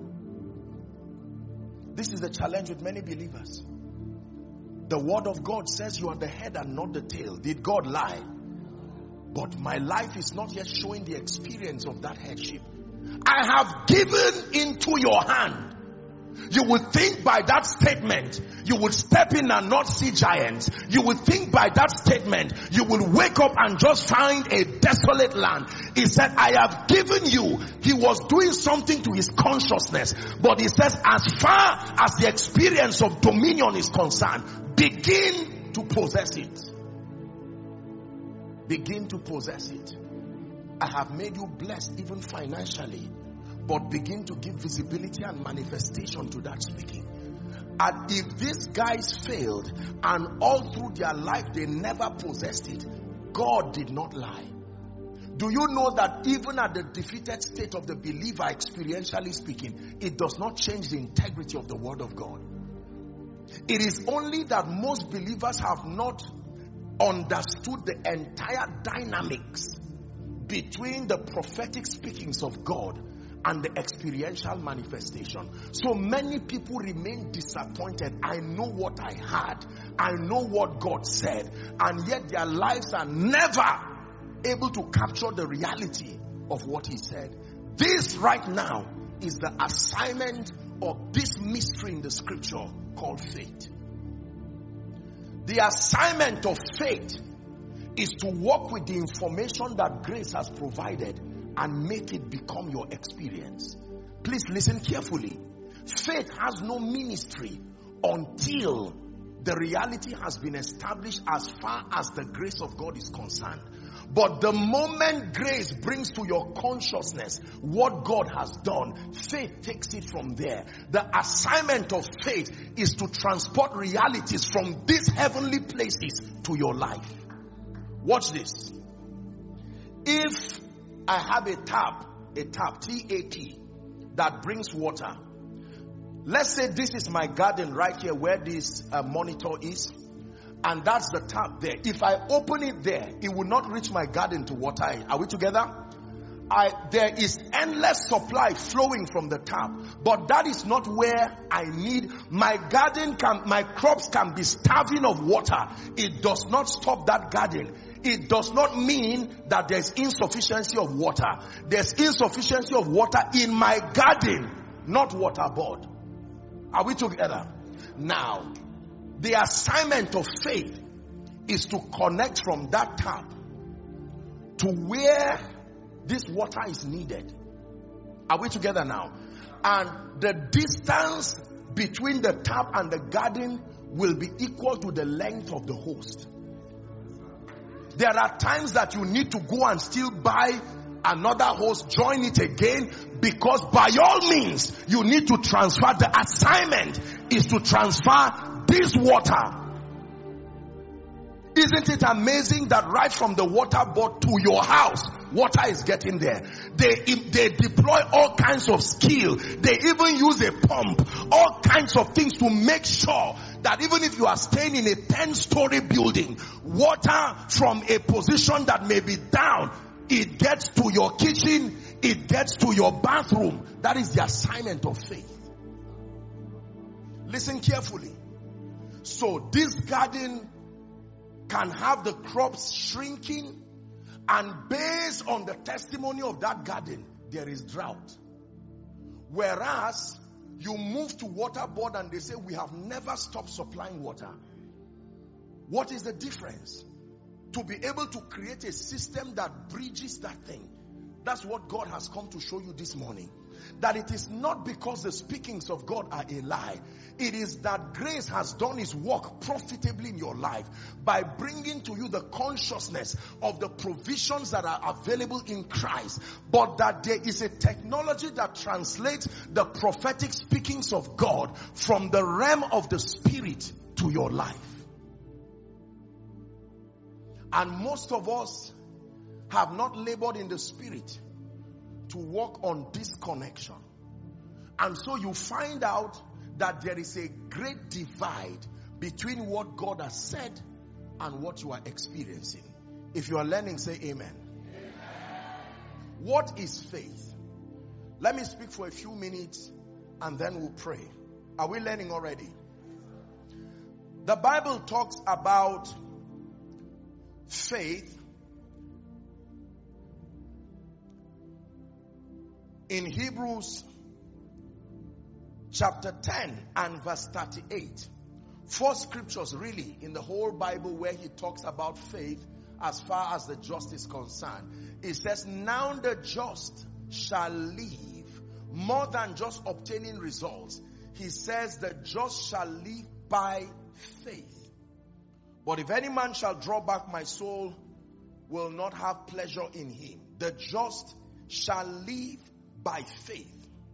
This is the challenge with many believers. The word of God says you are the head and not the tail. Did God lie? But my life is not yet showing the experience of that headship. I have given into your hand. You would think by that statement, you would step in and not see giants. You would think by that statement, you will wake up and just find a desolate land. He said, I have given you. He was doing something to his consciousness. But he says, as far as the experience of dominion is concerned, begin to possess it. Begin to possess it. I have made you blessed even financially. But begin to give visibility and manifestation to that speaking. And if these guys failed and all through their life they never possessed it, God did not lie. Do you know that even at the defeated state of the believer, experientially speaking, it does not change the integrity of the word of God? It is only that most believers have not understood the entire dynamics between the prophetic speakings of God and the experiential manifestation. So many people remain disappointed. I know what I had. I know what God said. And yet their lives are never able to capture the reality of what He said. This right now is the assignment of this mystery in the scripture called faith. The assignment of faith is to walk with the information that grace has provided and make it become your experience. Please listen carefully. Faith has no ministry until the reality has been established as far as the grace of God is concerned. But the moment grace brings to your consciousness what God has done, faith takes it from there. The assignment of faith is to transport realities from these heavenly places to your life. Watch this. If I have a tap, a tap, T A P, that brings water. Let's say this is my garden right here where this uh, monitor is. And that's the tap there. If I open it there, it will not reach my garden to water it. Are we together? I, there is endless supply flowing from the tap. But that is not where I need. My garden can, my crops can be starving of water. It does not stop that garden. It does not mean that there's insufficiency of water. There's insufficiency of water in my garden, not waterboard. Are we together? Now, the assignment of faith is to connect from that tap to where this water is needed. Are we together now? And the distance between the tap and the garden will be equal to the length of the hose. There are times that you need to go and still buy another hose, join it again, because by all means you need to transfer. The assignment is to transfer this water. Isn't it amazing that right from the water board to your house, water is getting there? They, they deploy all kinds of skill. They even use a pump, all kinds of things to make sure that even if you are staying in a ten-story building, water from a position that may be down, it gets to your kitchen, it gets to your bathroom. That is the assignment of faith. Listen carefully. So this garden can have the crops shrinking, and based on the testimony of that garden, there is drought. Whereas you move to water board and they say, we have never stopped supplying water. What is the difference? To be able to create a system that bridges that thing. That's what God has come to show you this morning. That it is not because the speakings of God are a lie. It is that grace has done His work profitably in your life by bringing to you the consciousness of the provisions that are available in Christ. But that there is a technology that translates the prophetic speakings of God from the realm of the spirit to your life. And most of us have not labored in the spirit to work on this connection. And so you find out that there is a great divide between what God has said and what you are experiencing. If you are learning, say amen. Amen. What is faith? Let me speak for a few minutes and then we'll pray. Are we learning already? The Bible talks about faith in Hebrews chapter ten and verse thirty-eight. Four scriptures really in the whole Bible where he talks about faith as far as the just is concerned. It says, now the just shall live more than just obtaining results. He says the just shall live by faith. But if any man shall draw back, my soul will not have pleasure in him. The just shall live by faith.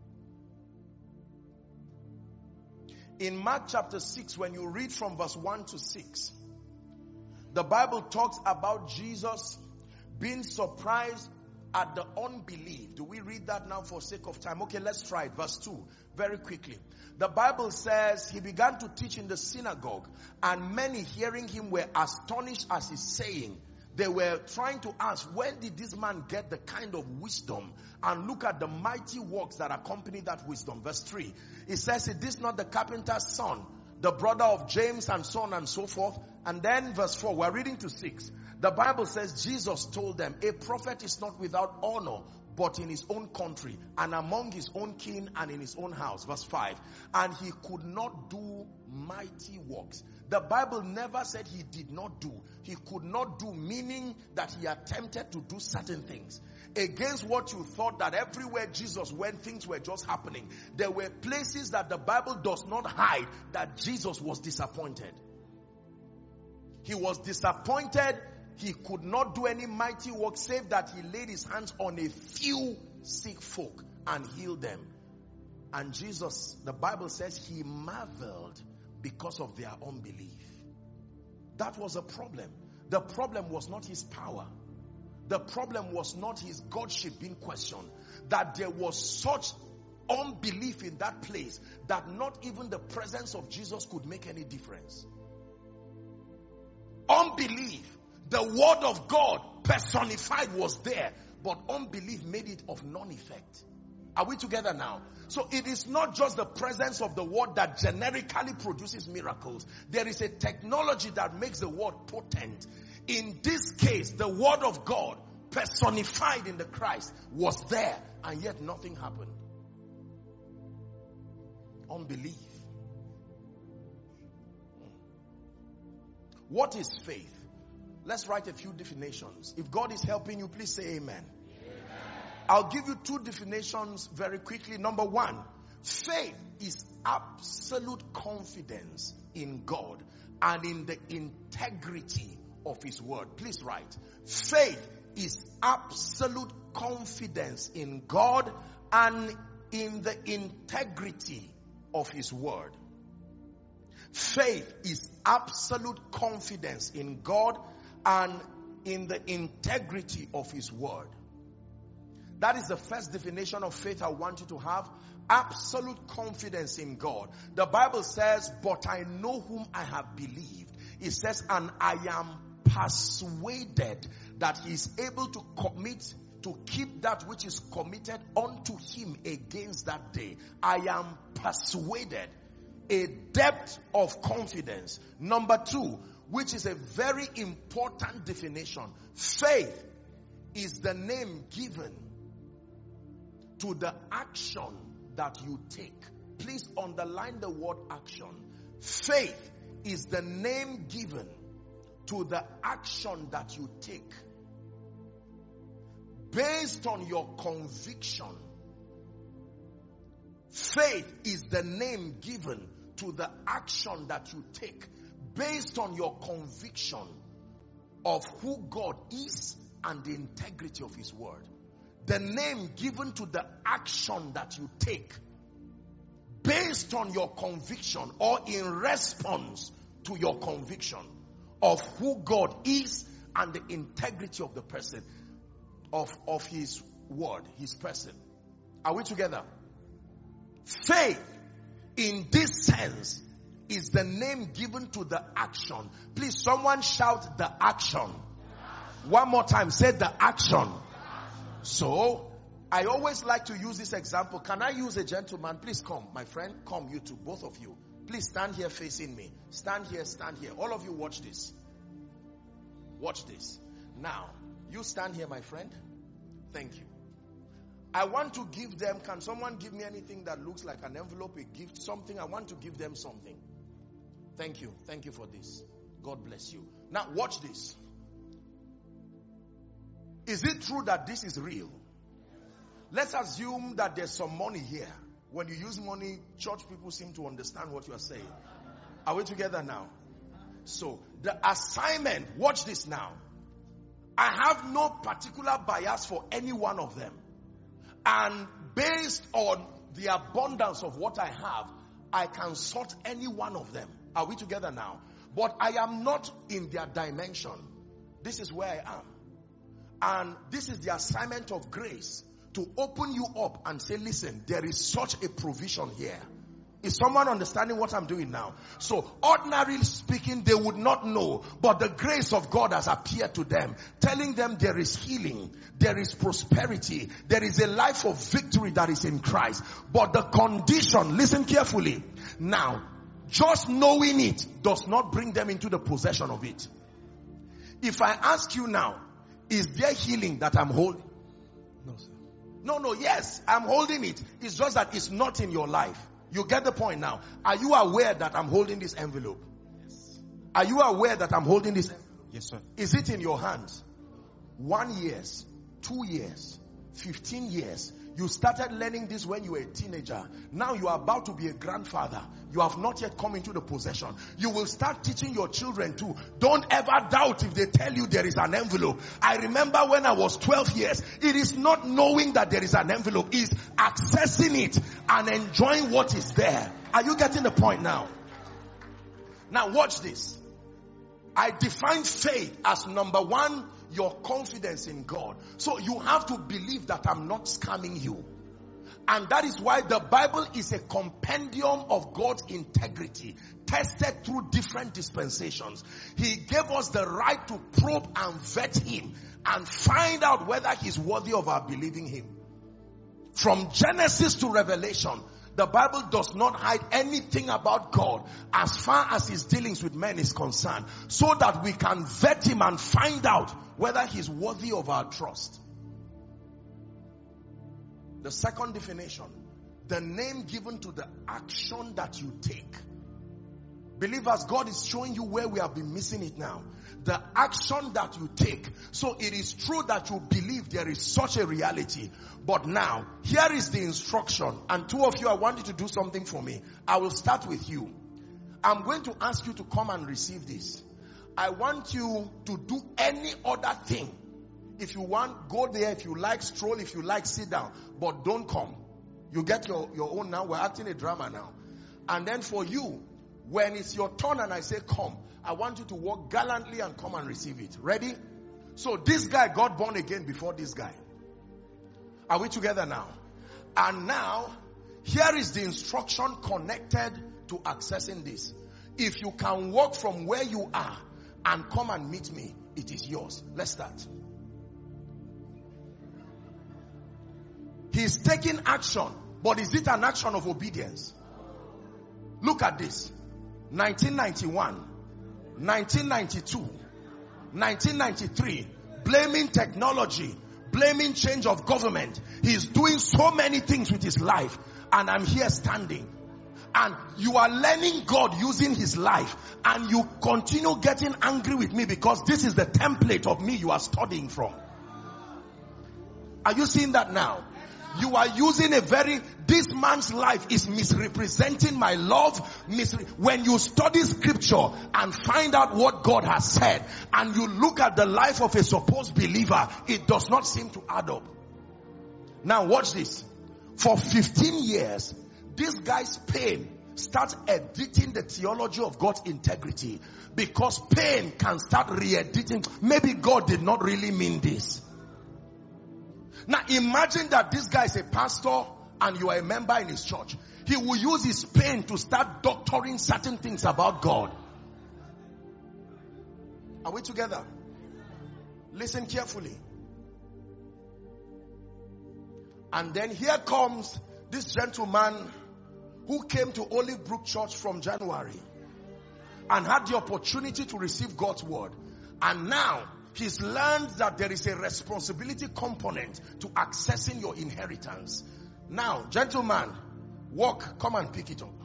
In Mark chapter six, when you read from verse one to six, the Bible talks about Jesus being surprised at the unbelief. Do we read that now for sake of time? Okay, let's try it. Verse two, very quickly. The Bible says, he began to teach in the synagogue, and many hearing him were astonished as he's saying. They were trying to ask, when did this man get the kind of wisdom? And look at the mighty works that accompany that wisdom. Verse three, it says, is this not the carpenter's son, the brother of James, and so on and so forth? And then verse four, we're reading to six. The Bible says, Jesus told them, a prophet is not without honor, but in his own country, and among his own kin, and in his own house. Verse five, and he could not do mighty works. The Bible never said he did not do. He could not do, meaning that he attempted to do certain things. Against what you thought, that everywhere Jesus went, things were just happening. There were places that the Bible does not hide that Jesus was disappointed. He was disappointed. He could not do any mighty work, save that he laid his hands on a few sick folk and healed them. And Jesus, the Bible says, he marveled because of their unbelief. That was a problem. The problem was not his power. The problem was not his godship being questioned. That there was such unbelief in that place that not even the presence of Jesus could make any difference. Unbelief. The word of God personified was there, but unbelief made it of none effect. Are we together now? So it is not just the presence of the word that generically produces miracles. There is a technology that makes the word potent. In this case, the word of God personified in the Christ was there, and yet nothing happened. Unbelief. What is faith? Let's write a few definitions. If God is helping you, please say amen. Amen. I'll give you two definitions very quickly. Number one, faith is absolute confidence in God and in the integrity of his word. Please write. Faith is absolute confidence in God and in the integrity of his word. Faith is absolute confidence in God and in the integrity of his word. That is the first definition of faith I want you to have. Absolute confidence in God. The Bible says, but I know whom I have believed. It says, and I am persuaded that he is able to commit, to keep that which is committed unto him against that day. I am persuaded. A depth of confidence. Number two, which is a very important definition. Faith is the name given to the action that you take. Please underline the word action. Faith is the name given to the action that you take based on your conviction. Faith is the name given to the action that you take based on your conviction of who God is and the integrity of his word. The name given to the action that you take based on your conviction or in response to your conviction of who God is and the integrity of the person, of, of his word, his person. Are we together? Faith in this sense is the name given to the action. Please, someone shout the action. One more time, say the action. So, I always like to use this example. Can I use a gentleman? Please come, my friend. Come, you two, both of you. Please stand here facing me. Stand here, stand here. All of you watch this. Watch this. Now, you stand here, my friend. Thank you. I want to give them, can someone give me anything that looks like an envelope, a gift, something? I want to give them something. Thank you. Thank you for this. God bless you. Now, watch this. Is it true that this is real? Let's assume that there's some money here. When you use money, church people seem to understand what you are saying. Are we together now? So, the assignment, watch this now. I have no particular bias for any one of them. And based on the abundance of what I have, I can sort any one of them. Are we together now? But I am not in their dimension. This is where I am. And this is the assignment of grace, to open you up and say, listen, there is such a provision here. Is someone understanding what I'm doing now? So ordinarily speaking, they would not know, but the grace of God has appeared to them, telling them there is healing, there is prosperity, there is a life of victory that is in Christ. But the condition, listen carefully, now, just knowing it does not bring them into the possession of it. If I ask you now, is there healing that I'm holding? No, sir. No, no, yes, I'm holding it. It's just that it's not in your life. You get the point now. Are you aware that I'm holding this envelope? Yes. Are you aware that I'm holding this envelope? Yes, sir. Is it in your hands? One years, two years, fifteen years. You started learning this when you were a teenager. Now you are about to be a grandfather. You have not yet come into the possession. You will start teaching your children too. Don't ever doubt if they tell you there is an envelope. I remember when I was twelve years. It is not knowing that there is an envelope. It's accessing it and enjoying what is there. Are you getting the point now? Now watch this. I define faith as number one, your confidence in God. So you have to believe that I'm not scamming you. And that is why the Bible is a compendium of God's integrity, tested through different dispensations. He gave us the right to probe and vet him and find out whether he's worthy of our believing him. From Genesis to Revelation, the Bible does not hide anything about God as far as his dealings with men is concerned, so that we can vet him and find out whether he's worthy of our trust. The second definition, the name given to the action that you take. Believers, God is showing you where we have been missing it now. The action that you take. So it is true that you believe there is such a reality. But now, here is the instruction. And two of you, I want you to do something for me. I will start with you. I'm going to ask you to come and receive this. I want you to do any other thing. If you want, go there. If you like, stroll. If you like, sit down. But don't come. You get your, your own now. We're acting a drama now. And then for you, when it's your turn and I say come, I want you to walk gallantly and come and receive it. Ready? So this guy got born again before this guy. Are we together now? And now, here is the instruction connected to accessing this. If you can walk from where you are and come and meet me, it is yours. Let's start. He's taking action, but is it an action of obedience? Look at this. nineteen ninety-one, nineteen ninety-two, nineteen ninety-three, blaming technology, blaming change of government. He's doing so many things with his life, and I'm here standing. And you are learning God using his life, and you continue getting angry with me because this is the template of me you are studying from. Are you seeing that now? You are using a very, this man's life is misrepresenting my love. Misre- when you study scripture and find out what God has said, and you look at the life of a supposed believer, it does not seem to add up. Now watch this. For fifteen years, this guy's pain starts editing the theology of God's integrity, because pain can start re-editing. Maybe God did not really mean this. Now imagine that this guy is a pastor and you are a member in his church. He will use his pain to start doctoring certain things about God. Are we together? Listen carefully. And then here comes this gentleman who came to Olive Brook Church from January and had the opportunity to receive God's word. And now he's learned that there is a responsibility component to accessing your inheritance. Now, gentleman, walk, come and pick it up.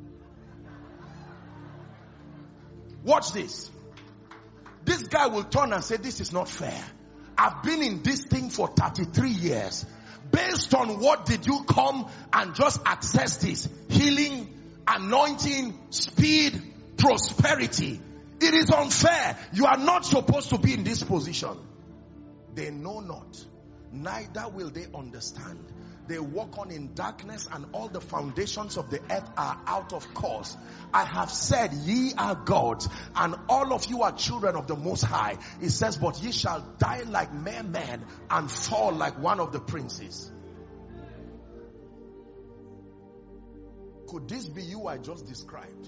Watch this. This guy will turn and say, this is not fair. I've been in this thing for thirty-three years. Based on what did you come and just access this? Healing, anointing, speed, prosperity. It is unfair. You are not supposed to be in this position. They know not, neither will they understand, they walk on in darkness, and all the foundations of the earth are out of course. I have said, ye are gods, and all of you are children of the Most High. It says, but ye shall die like mere men and fall like one of the princes. Could this be you I just described?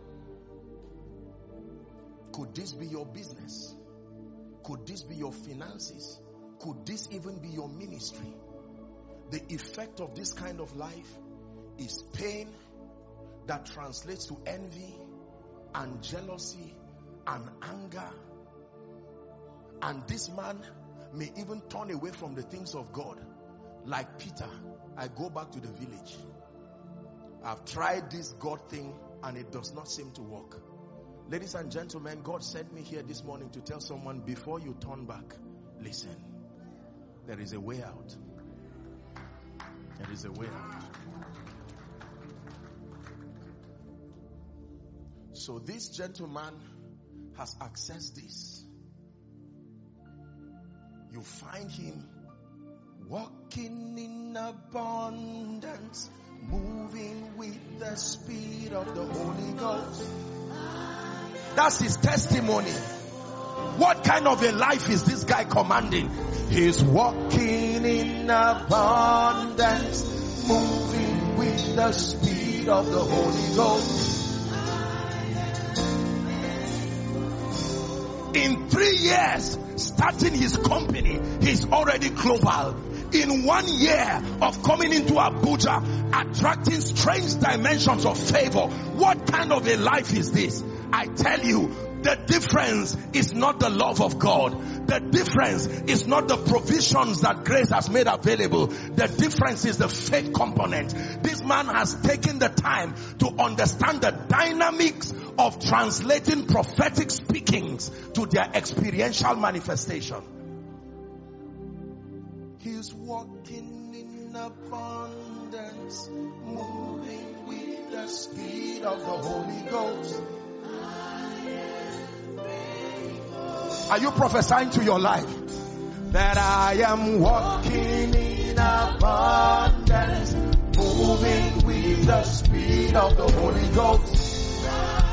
Could this be your business? Could this be your finances? Could this even be your ministry? The effect of this kind of life is pain that translates to envy and jealousy and anger. And this man may even turn away from the things of God. Like Peter, I go back to the village. I've tried this God thing and it does not seem to work. Ladies and gentlemen, God sent me here this morning to tell someone, before you turn back, listen. There is a way out. There is a way out. So this gentleman has accessed this. You find him walking in abundance, moving with the speed of the Holy Ghost. That's his testimony. What kind of a life is this guy commanding? He's walking in abundance, moving with the speed of the Holy Ghost. In three years, starting his company, he's already global. In one year of coming into Abuja, attracting strange dimensions of favor. What kind of a life is this? I tell you, the difference is not the love of God. The difference is not the provisions that grace has made available. The difference is the faith component. This man has taken the time to understand the dynamics of translating prophetic speakings to their experiential manifestation. He's walking in abundance, moving with the speed of the Holy Ghost. Are you prophesying to your life? That I am walking in abundance, moving with the speed of the Holy Ghost.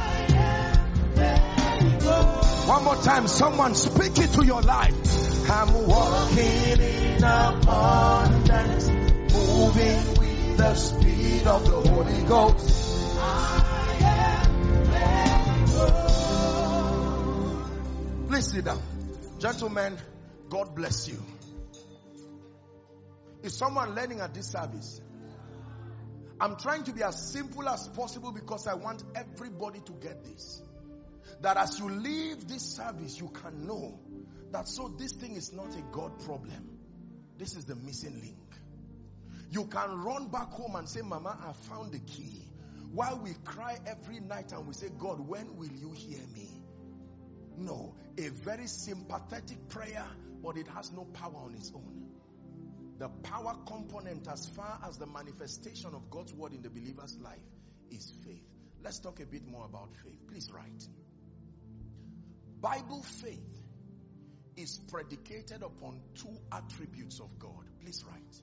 One more time, someone speak it to your life. I'm walking in abundance, moving with the speed of the Holy Ghost. Please sit down. Gentlemen, God bless you. Is someone learning at this service? I'm trying to be as simple as possible because I want everybody to get this. That as you leave this service, you can know that so this thing is not a God problem. This is the missing link. You can run back home and say, Mama, I found the key. While we cry every night and we say, God, when will you hear me? No, a very sympathetic prayer, but it has no power on its own. The power component as far as the manifestation of God's word in the believer's life is faith. Let's talk a bit more about faith. Please write. Bible faith is predicated upon two attributes of God. Please write.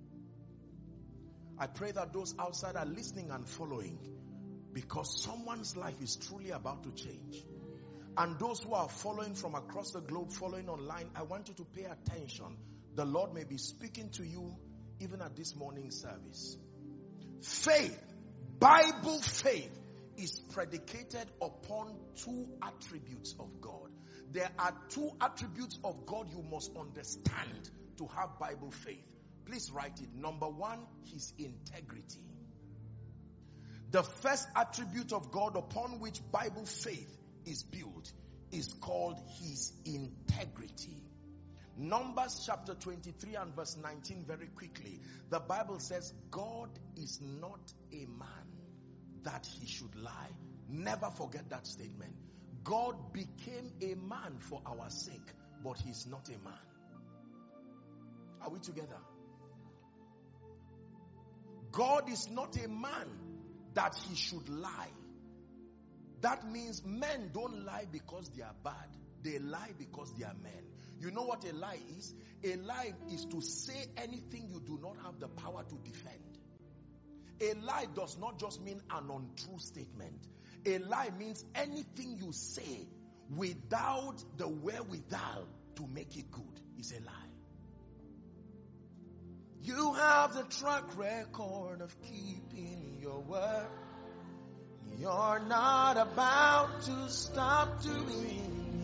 I pray that those outside are listening and following, because someone's life is truly about to change. And those who are following from across the globe, following online, I want you to pay attention. The Lord may be speaking to you even at this morning's service. Faith, Bible faith, is predicated upon two attributes of God. There are two attributes of God you must understand to have Bible faith. Please write it. Number one, His integrity. The first attribute of God upon which Bible faith is built is called His integrity. Numbers chapter twenty-three and verse nineteen, very quickly. The Bible says, God is not a man that He should lie. Never forget that statement. God became a man for our sake, but He's not a man. Are we together? God is not a man that He should lie. That means men don't lie because they are bad. They lie because they are men. You know what a lie is? A lie is to say anything you do not have the power to defend. A lie does not just mean an untrue statement. A lie means anything you say without the wherewithal to make it good is a lie. You have the track record of keeping your word. You're not about to stop doing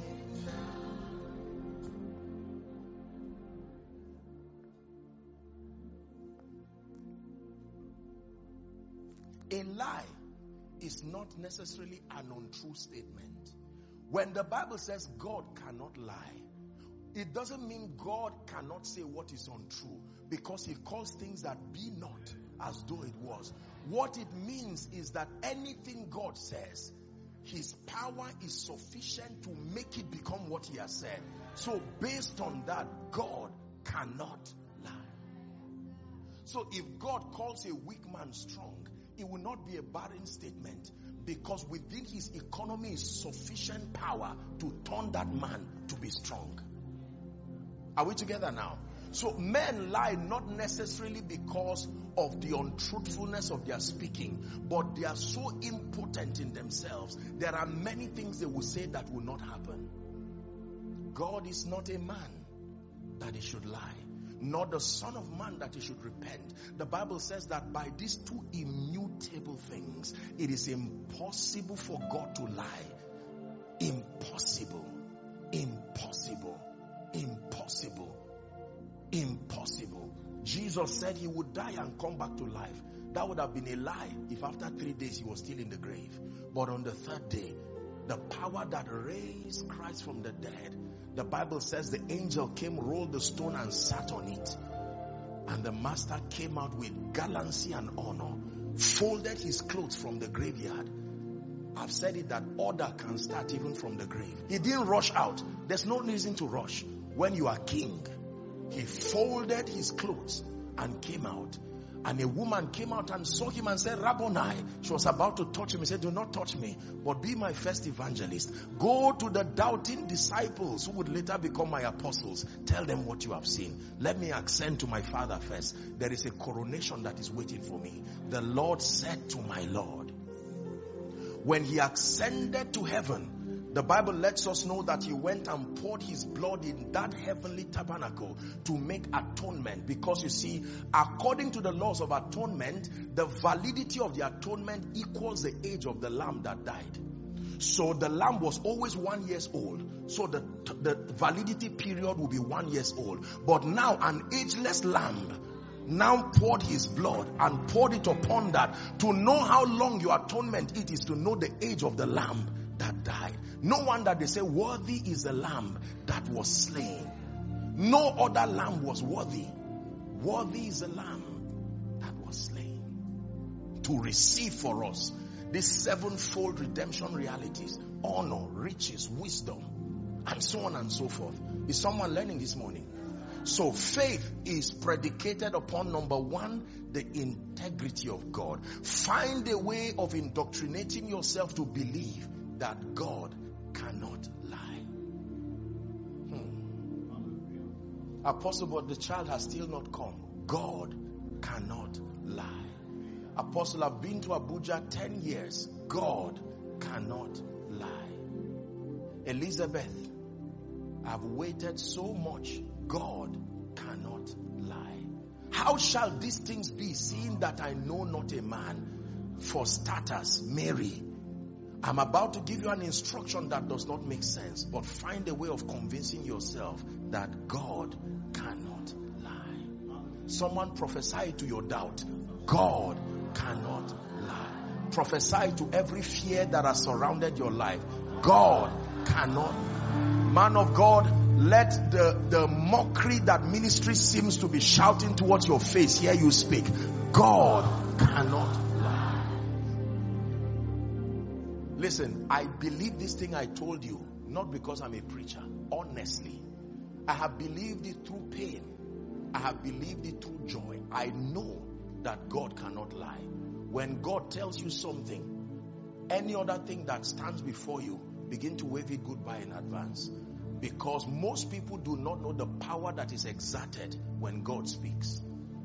it. A lie is not necessarily an untrue statement. When the Bible says God cannot lie, it doesn't mean God cannot say what is untrue, because he calls things that be not as though it was. What it means is that anything God says, his power is sufficient to make it become what he has said. So based on that, God cannot lie. So if God calls a weak man strong, it will not be a barren statement, because within his economy is sufficient power to turn that man to be strong. Are we together now? So men lie not necessarily because of the untruthfulness of their speaking, but they are so impotent in themselves. There are many things they will say that will not happen. God is not a man that he should lie, nor the Son of Man that he should repent. The Bible says that by these two immutable things, it is impossible for God to lie. Impossible. Impossible. Impossible. Impossible. Jesus said he would die and come back to life. That would have been a lie if after three days he was still in the grave. But on the third day, the power that raised Christ from the dead, the Bible says the angel came, rolled the stone and sat on it. And the master came out with gallancy and honor, folded his clothes from the graveyard. I've said it that order can start even from the grave. He didn't rush out. There's no reason to rush. When you are king, he folded his clothes and came out. And a woman came out and saw him and said, Rabboni. She was about to touch him. He said, do not touch me, but be my first evangelist. Go to the doubting disciples who would later become my apostles. Tell them what you have seen. Let me ascend to my Father first. There is a coronation that is waiting for me. The Lord said to my Lord. When he ascended to heaven, the Bible lets us know that he went and poured his blood in that heavenly tabernacle to make atonement. Because you see, according to the laws of atonement, the validity of the atonement equals the age of the lamb that died. So the lamb was always one year old. So the, the validity period will be one year old. But now an ageless lamb now poured his blood and poured it upon that. To know how long your atonement it is to know the age of the lamb that died. No wonder they say worthy is the lamb that was slain. No other lamb was worthy. Worthy is the lamb that was slain to receive for us these sevenfold redemption realities: honor, riches, wisdom, and so on and so forth. Is someone learning this morning? So faith is predicated upon, number one, the integrity of God. Find a way of indoctrinating yourself to believe that God cannot lie. Hmm. Apostle, but the child has still not come. God cannot lie. Apostle, I've been to Abuja ten years. God cannot lie. Elizabeth, I've waited so much. God cannot lie. How shall these things be, seeing that I know not a man? For starters, Mary, I'm about to give you an instruction that does not make sense, but find a way of convincing yourself that God cannot lie. Someone prophesy to your doubt. God cannot lie. Prophesy to every fear that has surrounded your life. God cannot. Man of God, let the, the mockery that ministry seems to be shouting towards your face hear you speak. God cannot lie. Listen, I believe this thing I told you, not because I'm a preacher. Honestly, I have believed it through pain. I have believed it through joy. I know that God cannot lie. When God tells you something, any other thing that stands before you, begin to wave it goodbye in advance. Because most people do not know the power that is exerted when God speaks.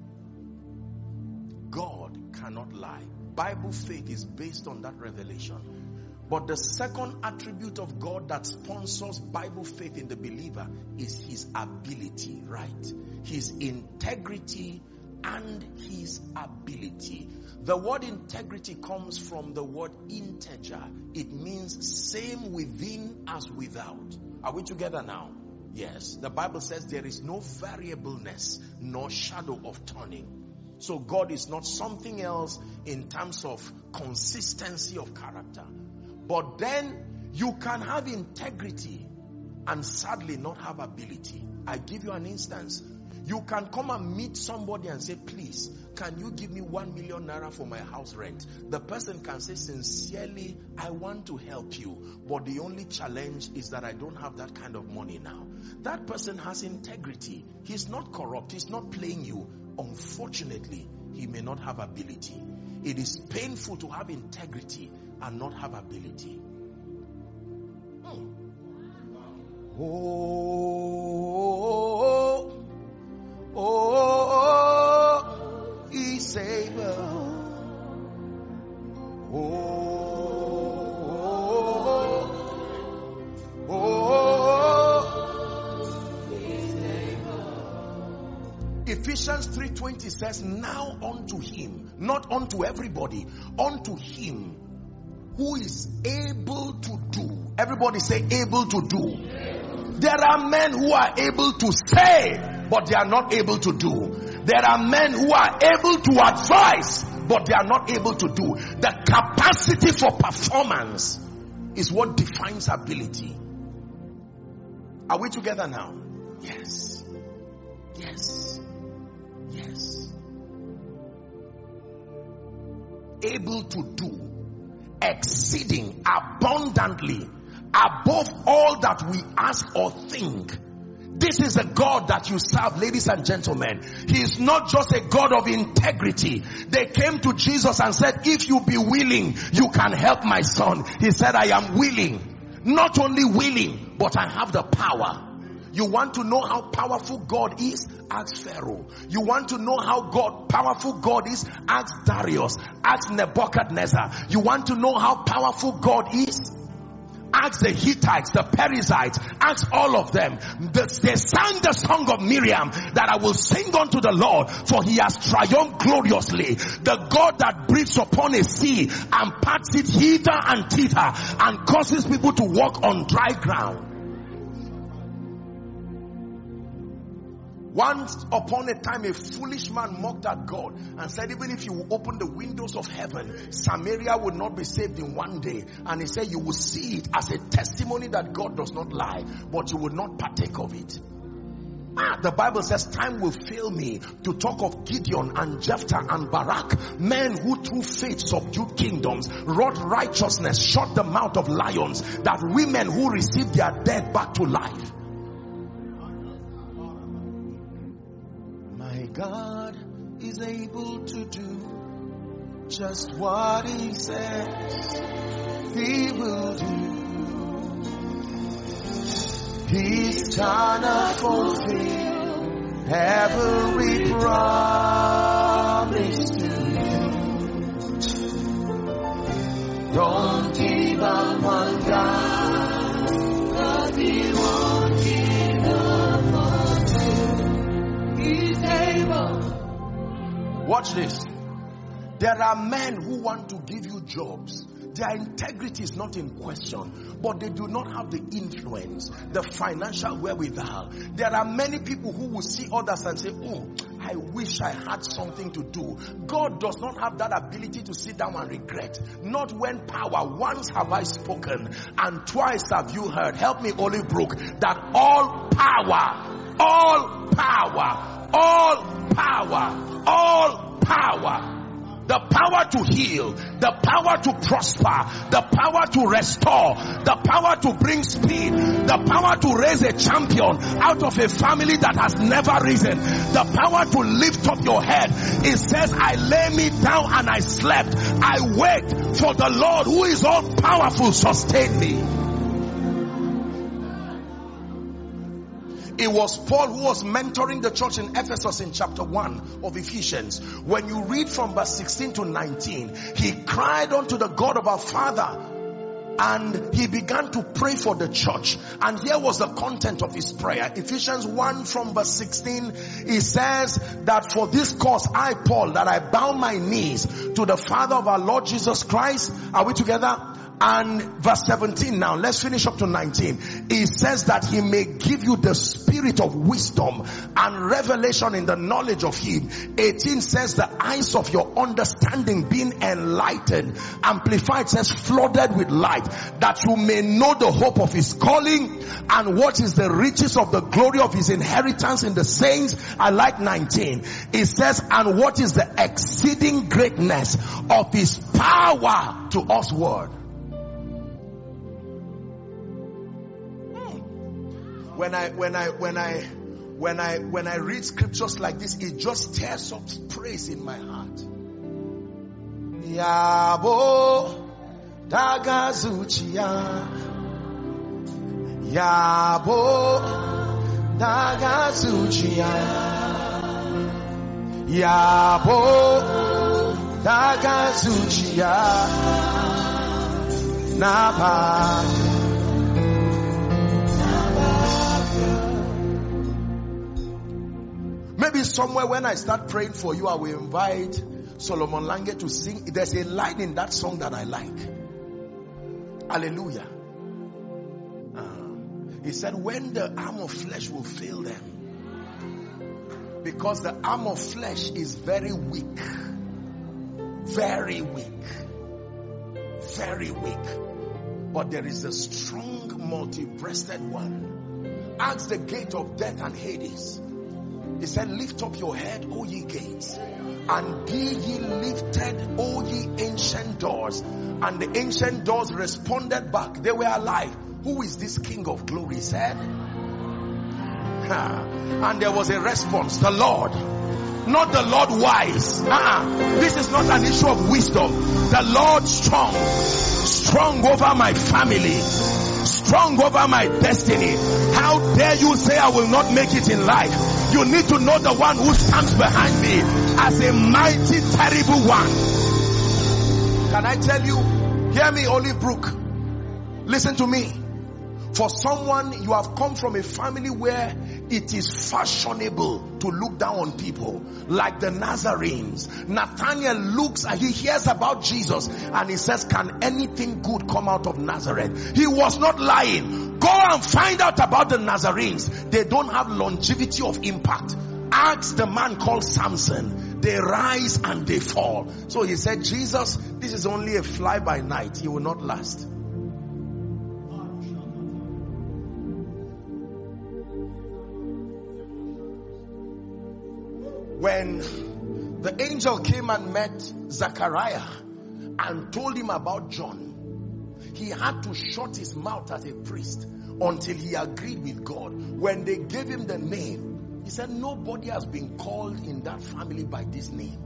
God cannot lie. Bible faith is based on that revelation. But the second attribute of God that sponsors Bible faith in the believer is his ability, right? His integrity and his ability. The word integrity comes from the word integer. It means same within as without. Are we together now? Yes. The Bible says there is no variableness nor shadow of turning. So God is not something else in terms of consistency of character. But then you can have integrity and sadly not have ability. I give you an instance. You can come and meet somebody and say, please, can you give me one million naira for my house rent? The person can say, sincerely, I want to help you, but the only challenge is that I don't have that kind of money now. That person has integrity. He's not corrupt. He's not playing you. Unfortunately, he may not have ability. It is painful to have integrity and not have ability. Hmm. Oh, oh, he's able. Oh, oh, he's able. Ephesians three twenty says, now unto him, not unto everybody, unto him who is able to do. Everybody say able to do. There are men who are able to say, but they are not able to do. There are men who are able to advise, but they are not able to do. The capacity for performance is what defines ability. Are we together now? Yes. Yes. Yes. Able to do exceeding abundantly above all that we ask or think. This is a God that you serve, ladies and gentlemen. He is not just a God of integrity. They came to Jesus and said, if you be willing, you can help my son. He said, I am willing. Not only willing, but I have the power. You want to know how powerful God is? Ask Pharaoh. You want to know how God, powerful God is? Ask Darius. Ask Nebuchadnezzar. You want to know how powerful God is? Ask the Hittites, the Perizzites, ask all of them. They sang the song of Miriam that I will sing unto the Lord, for he has triumphed gloriously. The God that breathes upon a sea and parts it hither and thither and causes people to walk on dry ground. Once upon a time, a foolish man mocked at God and said, even if you open the windows of heaven, Samaria would not be saved in one day. And he said, you will see it as a testimony that God does not lie, but you will not partake of it. Ah, the Bible says, time will fail me to talk of Gideon and Jephthah and Barak, men who through faith subdued kingdoms, wrought righteousness, shut the mouth of lions, that women who received their dead back to life. God is able to do just what he says he will do. He's gonna fulfill every promise to you. Don't give up on God, 'cause he won't give up on you. He's able. Watch this. There are men who want to give you jobs. Their integrity is not in question, but they do not have the influence, the financial wherewithal. There are many people who will see others and say, oh, I wish I had something to do. God does not have that ability to sit down and regret. Not when power. Once have I spoken, and twice have you heard. Help me, Olive Brook, that all power, all power, all power, all power, the power to heal, the power to prosper, the power to restore, the power to bring speed, the power to raise a champion out of a family that has never risen, the power to lift up your head. It says, I lay me down and I slept. I wait for the Lord who is all powerful sustain me. It was Paul who was mentoring the church in Ephesus in chapter one of Ephesians. When you read from verse sixteen to nineteen, he cried unto the God of our Father, and he began to pray for the church. And here was the content of his prayer. Ephesians one from verse sixteen, he says that for this cause I, Paul, that I bow my knees to the Father of our Lord Jesus Christ. Are we together? And verse seventeen now, let's finish up to nineteen. He says that he may give you the spirit of wisdom and revelation in the knowledge of him. eighteen says the eyes of your understanding being enlightened. Amplified says flooded with light, that you may know the hope of his calling and what is the riches of the glory of his inheritance in the saints. I like nineteen. It says, and what is the exceeding greatness of his power to usward. When I, when I, when I, when I, when I read scriptures like this, it just stirs up praise in my heart. Yabo Dagazuchia. Yabo Dagazuchia. Yabo Dagazuchia. Napa. Maybe somewhere when I start praying for you, I will invite Solomon Lange to sing. There's a line in that song that I like. Hallelujah. Uh, he said, when the arm of flesh will fail them. Because the arm of flesh is very weak. Very weak. Very weak. But there is a strong, multi-breasted one. Ask the gate of death and Hades. He said, lift up your head, O ye gates, and be ye lifted, O ye ancient doors. And the ancient doors responded back. They were alive. Who is this King of glory? He said. And there was a response. The Lord. Not the Lord wise. Uh-uh. This is not an issue of wisdom. The Lord strong. Strong over my family. Strong over my destiny. How dare you say I will not make it in life? You need to know the one who stands behind me as a mighty, terrible one. Can I tell you? Hear me, Olive Brook. Listen to me. For someone, you have come from a family where it is fashionable to look down on people, like the Nazarenes. Nathanael looks and he hears about Jesus and he says, can anything good come out of Nazareth? He was not lying. Go and find out about the Nazarenes. They don't have longevity of impact. Ask the man called Samson. They rise and they fall. So he said, Jesus, this is only a fly by night. He will not last. When the angel came and met Zechariah and told him about John, he had to shut his mouth as a priest until he agreed with God. When they gave him the name, he said, nobody has been called in that family by this name.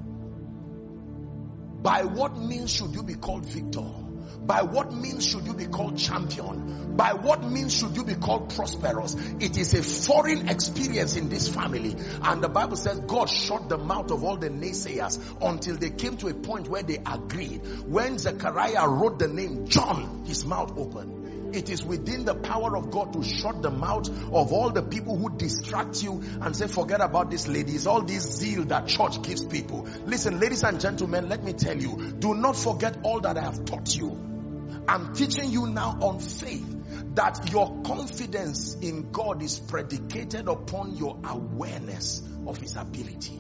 By what means should you be called Victor? By what means should you be called champion? By what means should you be called prosperous? It is a foreign experience in this family. And the Bible says God shut the mouth of all the naysayers until they came to a point where they agreed. When Zechariah wrote the name John, his mouth opened. It is within the power of God to shut the mouth of all the people who distract you and say, forget about this lady. It's all this zeal that church gives people. Listen, ladies and gentlemen, let me tell you, do not forget all that I have taught you. I'm teaching you now on faith, that your confidence in God is predicated upon your awareness of his ability.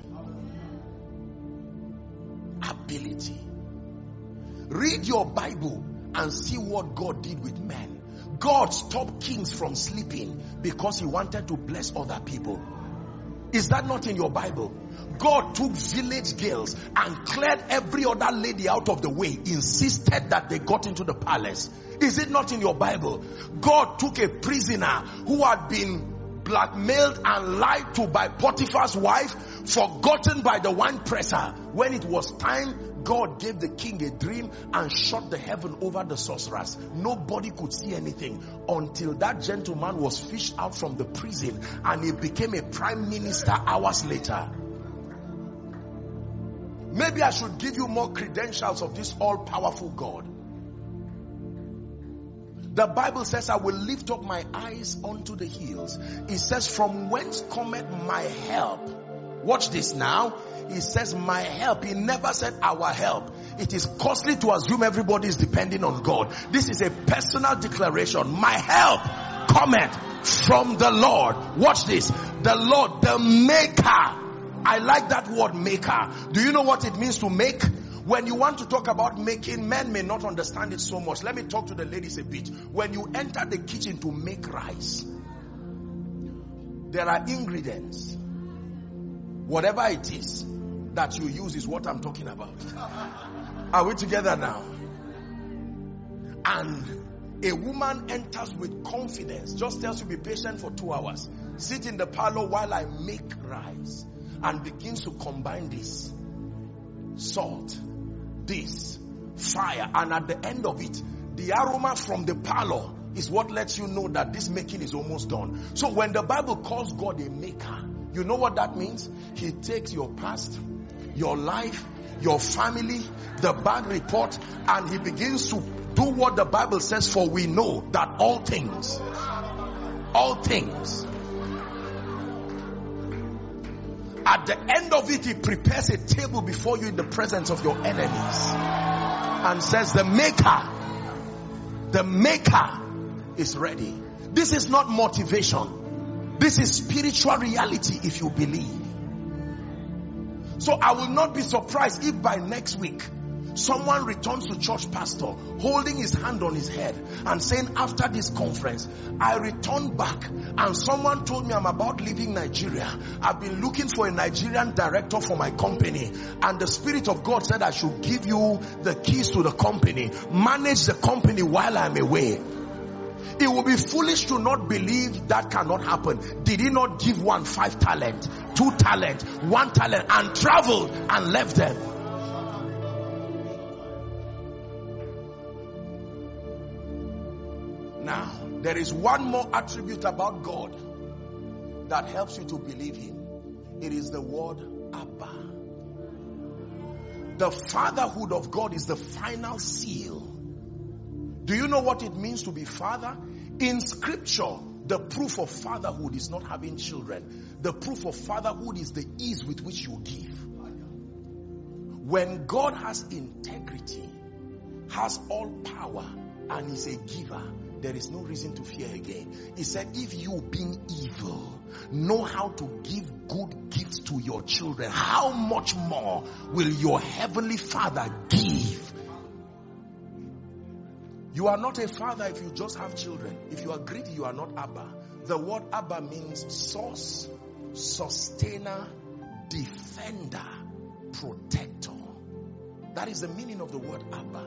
Ability. Read your Bible and see what God did with men. God stopped kings from sleeping because he wanted to bless other people. Is that not in your Bible? God took village girls and cleared every other lady out of the way, insisted that they got into the palace. Is it not in your Bible? God took a prisoner who had been blackmailed and lied to by Potiphar's wife, forgotten by the wine presser. When it was time, God gave the king a dream and shut the heaven over the sorcerers. Nobody could see anything until that gentleman was fished out from the prison and he became a prime minister hours later. Maybe I should give you more credentials of this all-powerful God. The Bible says, I will lift up my eyes unto the hills. It says, from whence cometh my help? Watch this now. It says my help. He never said our help. It is costly to assume everybody is depending on God. This is a personal declaration. My help cometh from the Lord. Watch this. The Lord, the maker. I like that word maker. Do you know what it means to make? When you want to talk about making, men may not understand it so much. Let me talk to the ladies a bit. When you enter the kitchen to make rice, there are ingredients. Whatever it is that you use is what I'm talking about. Are we together now? And a woman enters with confidence, just tells you be patient for two hours. Sit in the parlor while I make rice, and begins to combine this. Salt, this, fire, and at the end of it, the aroma from the parlor is what lets you know that this making is almost done. So when the Bible calls God a maker, you know what that means? He takes your past, your life, your family, the bad report, and he begins to do what the Bible says, for we know that all things, all things, at the end of it, he prepares a table before you in the presence of your enemies and says, the maker, the maker is ready. This is not motivation. This is spiritual reality if you believe. So I will not be surprised if by next week someone returns to church pastor holding his hand on his head and saying, after this conference I returned back and someone told me I'm about leaving Nigeria. I've been looking for a Nigerian director for my company, and the Spirit of God said I should give you the keys to the company, manage the company while I'm away. It will be foolish to not believe that cannot happen. Did he not give one five talent, two talent, one talent, and traveled and left them? Now, there is one more attribute about God that helps you to believe him. It is the word Abba. The fatherhood of God is the final seal. Do you know what it means to be father? In scripture, the proof of fatherhood is not having children. The proof of fatherhood is the ease with which you give. When God has integrity, has all power, and is a giver, there is no reason to fear again. He said, if you being evil know how to give good gifts to your children, how much more will your heavenly Father give? You are not a father if you just have children. If you are greedy, you are not Abba. The word Abba means source, sustainer, defender, protector. That is the meaning of the word Abba.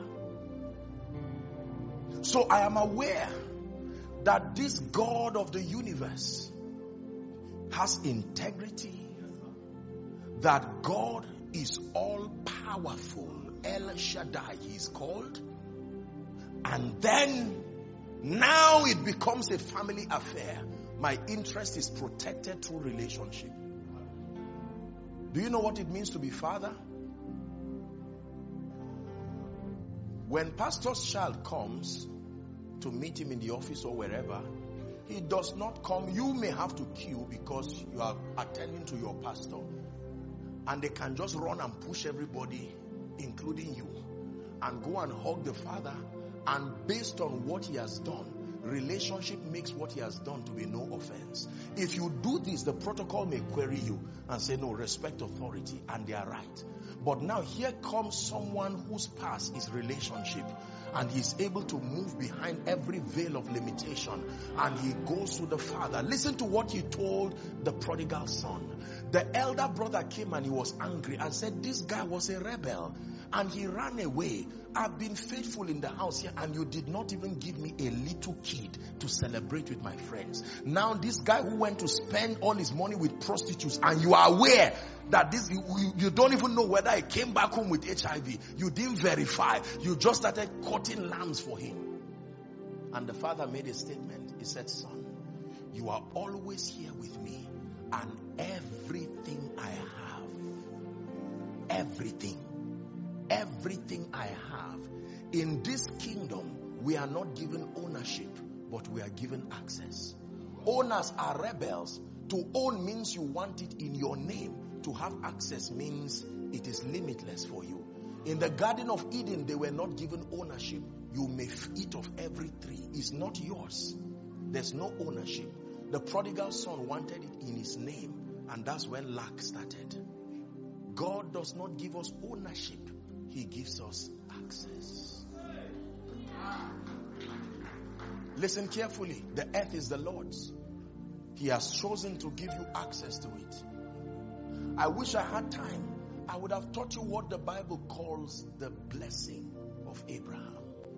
So I am aware that this God of the universe has integrity, that God is all powerful. El Shaddai he is called. And then now it becomes a family affair. My interest is protected through relationship. Do you know what it means to be father? When pastor's child comes to meet him in the office or wherever, he does not come. You may have to queue because you are attending to your pastor, and they can just run and push everybody, including you, and go and hug the father. And based on what he has done, relationship makes what he has done to be no offense. If you do this, the protocol may query you and say, no, respect authority, and they are right. But now here comes someone whose past is relationship, and he's able to move behind every veil of limitation, and he goes to the father. Listen to what he told the prodigal son. The elder brother came and he was angry and said, this guy was a rebel. And he ran away. I've been faithful in the house here, and you did not even give me a little kid to celebrate with my friends. Now this guy who went to spend all his money with prostitutes, and you are aware that this, you, you, you don't even know whether he came back home with H I V. You didn't verify. You just started cutting lambs for him. And the father made a statement. He said, son, you are always here with me, and everything I have, everything, everything I have, in this kingdom, we are not given ownership, but we are given access. Owners are rebels. To own means you want it in your name. To have access means it is limitless for you. In the Garden of Eden, they were not given ownership. You may eat of every tree. It's not yours. There's no ownership. The prodigal son wanted it in his name, and that's when lack started. God does not give us ownership. He gives us access. Listen carefully. The earth is the Lord's. He has chosen to give you access to it. I wish I had time. I would have taught you what the Bible calls the blessing of Abraham.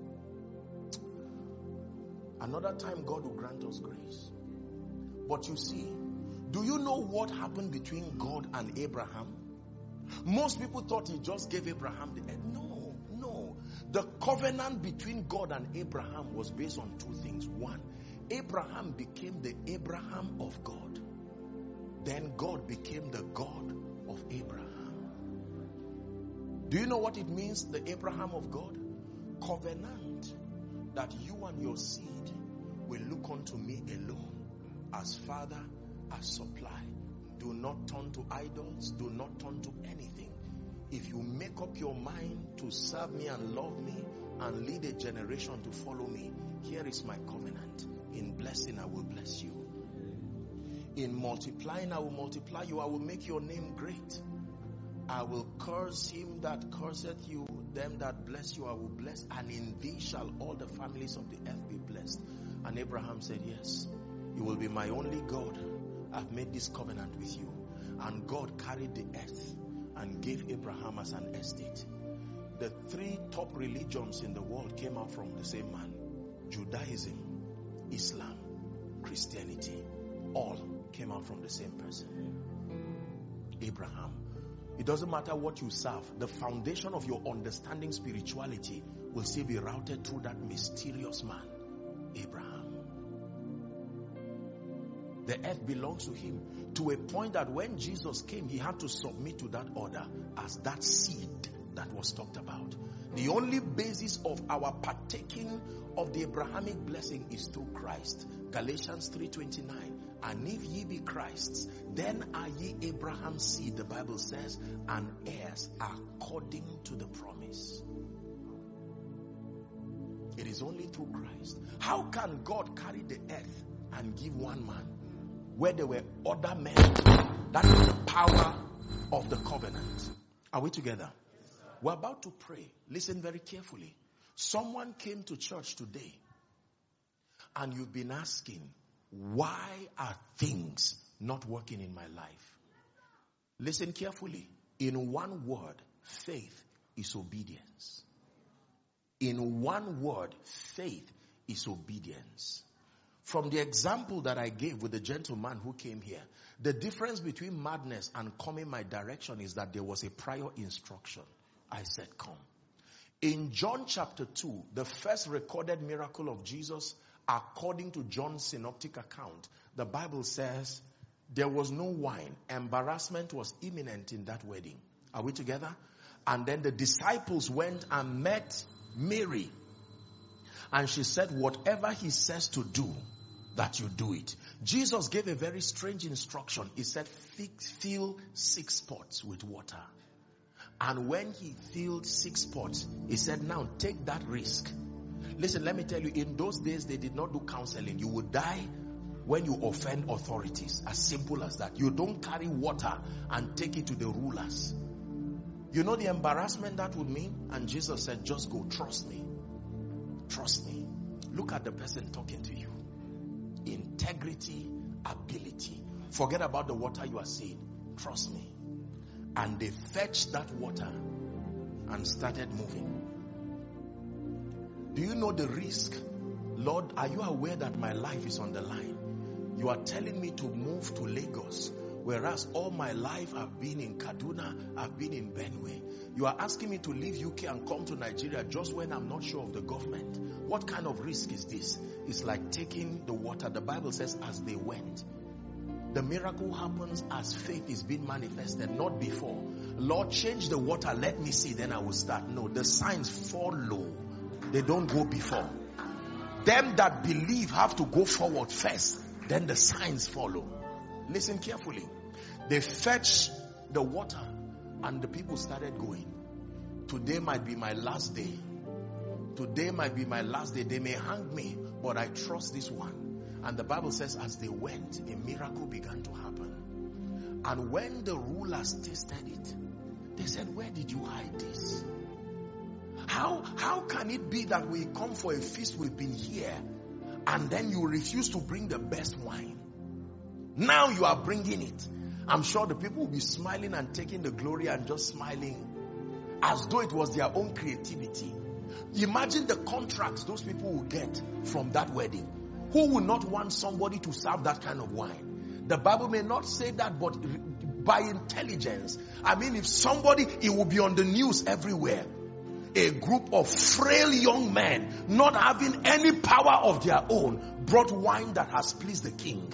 Another time God will grant us grace. But you see, do you know what happened between God and Abraham? Most people thought he just gave Abraham the earth. No, no. The covenant between God and Abraham was based on two things. One, Abraham became the Abraham of God. Then God became the God of Abraham. Do you know what it means, the Abraham of God? Covenant. That you and your seed will look unto me alone as Father, as supply. Do not turn to idols. Do not turn to anything. If you make up your mind to serve me and love me and lead a generation to follow me, here is my covenant. In blessing, I will bless you. In multiplying, I will multiply you. I will make your name great. I will curse him that curseth you. Them that bless you, I will bless. And in thee shall all the families of the earth be blessed. And Abraham said, yes, you will be my only God. I've made this covenant with you. And God carried the earth and gave Abraham as an estate. The three top religions in the world came out from the same man. Judaism, Islam, Christianity, all came out from the same person. Abraham. It doesn't matter what you serve. The foundation of your understanding spirituality will still be routed through that mysterious man, Abraham. The earth belongs to him, to a point that when Jesus came, he had to submit to that order as that seed that was talked about. The only basis of our partaking of the Abrahamic blessing is through Christ. Galatians three twenty-nine. And if ye be Christ's, then are ye Abraham's seed, the Bible says, and heirs according to the promise. It is only through Christ. How can God carry the earth and give one man where there were other men? That is the power of the covenant. Are we together? We're about to pray. Listen very carefully. Someone came to church today and you've been asking, why are things not working in my life? Listen carefully. In one word, faith is obedience. In one word, faith is obedience. From the example that I gave with the gentleman who came here, the difference between madness and coming my direction is that there was a prior instruction. I said, come. In John chapter two, the first recorded miracle of Jesus, according to John's synoptic account, the Bible says there was no wine. Embarrassment was imminent in that wedding. Are we together? And then the disciples went and met Mary. And she said, whatever he says to do, that you do it. Jesus gave a very strange instruction. He said, fill six pots with water. And when he filled six pots, he said, now take that risk. Listen, let me tell you, in those days, they did not do counseling. You would die when you offend authorities. As simple as that. You don't carry water and take it to the rulers. You know the embarrassment that would mean? And Jesus said, just go, trust me. Trust me. Look at the person talking to you. Integrity, ability. Forget about the water you are saying. Trust me. And they fetched that water. and started moving. Do you know the risk? Lord, are you aware that my life is on the line? You are telling me to move to Lagos, whereas all my life I've been in Kaduna, I've been in Benue. You are asking me to leave U K and come to Nigeria just when I'm not sure of the government. What kind of risk is this? It's like taking the water. The Bible says as they went. The miracle happens as faith is being manifested, not before. Lord, change the water, let me see, then I will start. No, the signs follow. They don't go before. Them that believe have to go forward first, then the signs follow. Listen carefully. They fetched the water and the people started going. Today might be my last day. Today might be my last day. They may hang me, but I trust this one. And the Bible says as they went, a miracle began to happen. And when the rulers tasted it, they said, where did you hide this? How, how can it be that we come for a feast, we've been here, and then you refuse to bring the best wine? Now you are bringing it. I'm sure the people will be smiling and taking the glory and just smiling as though it was their own creativity. Imagine the contracts those people will get from that wedding. Who would not want somebody to serve that kind of wine? The Bible may not say that, but by intelligence, I mean, if somebody, it will be on the news everywhere. A group of frail young men, not having any power of their own, brought wine that has pleased the king.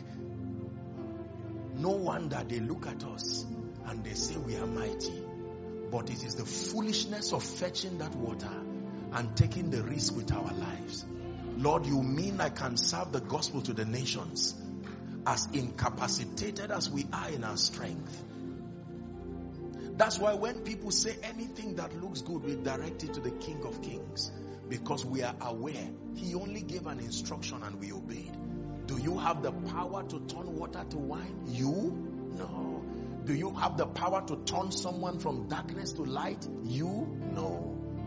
No wonder they look at us and they say we are mighty. But it is the foolishness of fetching that water and taking the risk with our lives. Lord, you mean I can serve the gospel to the nations as incapacitated as we are in our strength? That's why when people say anything that looks good, we direct it to the King of Kings, because we are aware he only gave an instruction and we obeyed. Do you have the power to turn water to wine? You? No. Do you have the power to turn someone from darkness to light? You? No.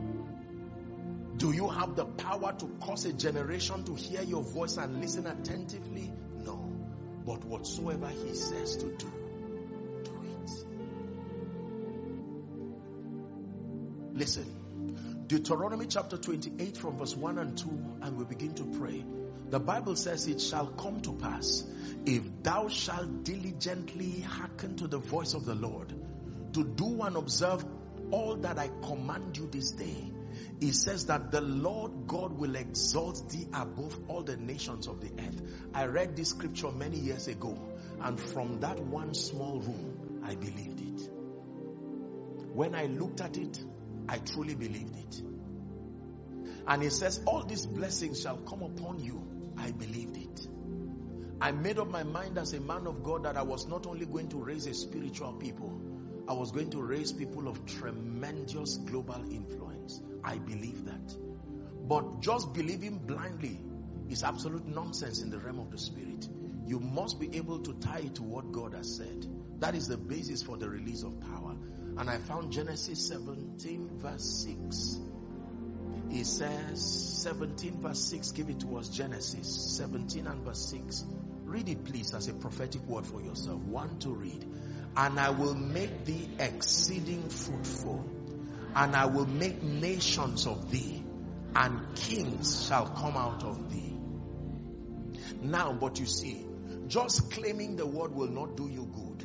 Do you have the power to cause a generation to hear your voice and listen attentively? No. But whatsoever he says to do, do it. Listen. Deuteronomy chapter twenty-eight from verse one and two, and we begin to pray. The Bible says, it shall come to pass, if thou shalt diligently hearken to the voice of the Lord, to do and observe all that I command you this day. It says that the Lord God will exalt thee above all the nations of the earth. I read this scripture many years ago, and from that one small room, I believed it. When I looked at it, I truly believed it. And it says, all these blessings shall come upon you. I believed it. I made up my mind as a man of God that I was not only going to raise a spiritual people, I was going to raise people of tremendous global influence. I believe that. But just believing blindly is absolute nonsense in the realm of the spirit. You must be able to tie it to what God has said. That is the basis for the release of power. And I found Genesis seventeen verse six. It says, seventeen verse six, give it to us, Genesis seventeen and verse six. Read it please as a prophetic word for yourself. One to read. And I will make thee exceeding fruitful, and I will make nations of thee, and kings shall come out of thee. Now, but you see, just claiming the word will not do you good.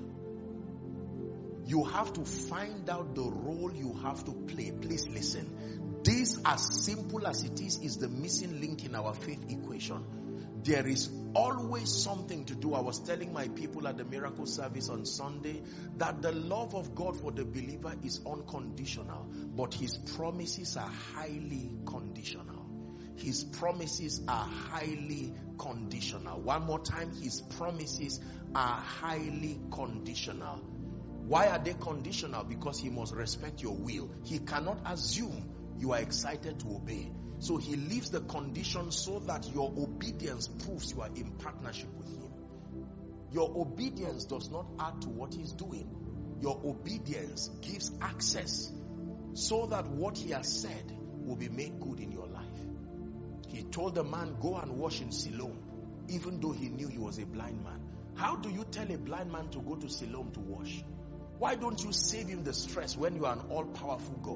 You have to find out the role you have to play. Please listen. This, as simple as it is, is the missing link in our faith equation. There is always something to do. I was telling my people at the miracle service on Sunday that the love of God for the believer is unconditional, but his promises are highly conditional. His promises are highly conditional. One more time, his promises are highly conditional. Why are they conditional? Because he must respect your will. He cannot assume you are excited to obey. So he leaves the condition so that your obedience proves you are in partnership with him. Your obedience does not add to what he's doing. Your obedience gives access so that what he has said will be made good in your life. He told the man, go and wash in Siloam, even though he knew he was a blind man. How do you tell a blind man to go to Siloam to wash? Why don't you save him the stress when you are an all-powerful God?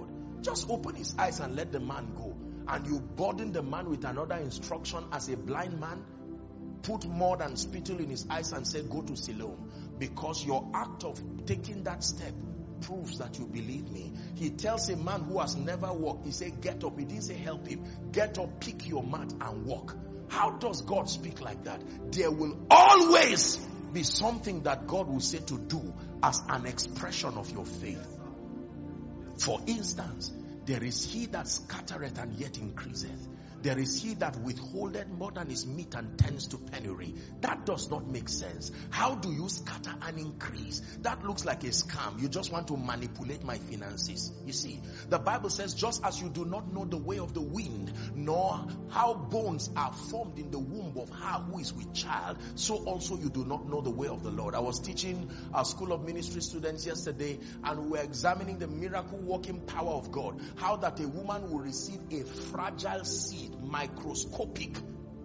Just open his eyes and let the man go. And you burden the man with another instruction as a blind man. Put mud and spittle in his eyes and say, go to Siloam. Because your act of taking that step proves that you believe me. He tells a man who has never walked, he said, get up. He didn't say help him. Get up, pick your mat and walk. How does God speak like that? There will always be something that God will say to do as an expression of your faith. For instance, there is he that scattereth and yet increaseth. There is he that withholdeth more than his meat and tends to penury. That does not make sense. How do you scatter and increase? That looks like a scam. You just want to manipulate my finances. You see, the Bible says, just as you do not know the way of the wind, nor how bones are formed in the womb of her who is with child, so also you do not know the way of the Lord. I was teaching our School of Ministry students yesterday, and we were examining the miracle working power of God. How that a woman will receive a fragile seed, microscopic,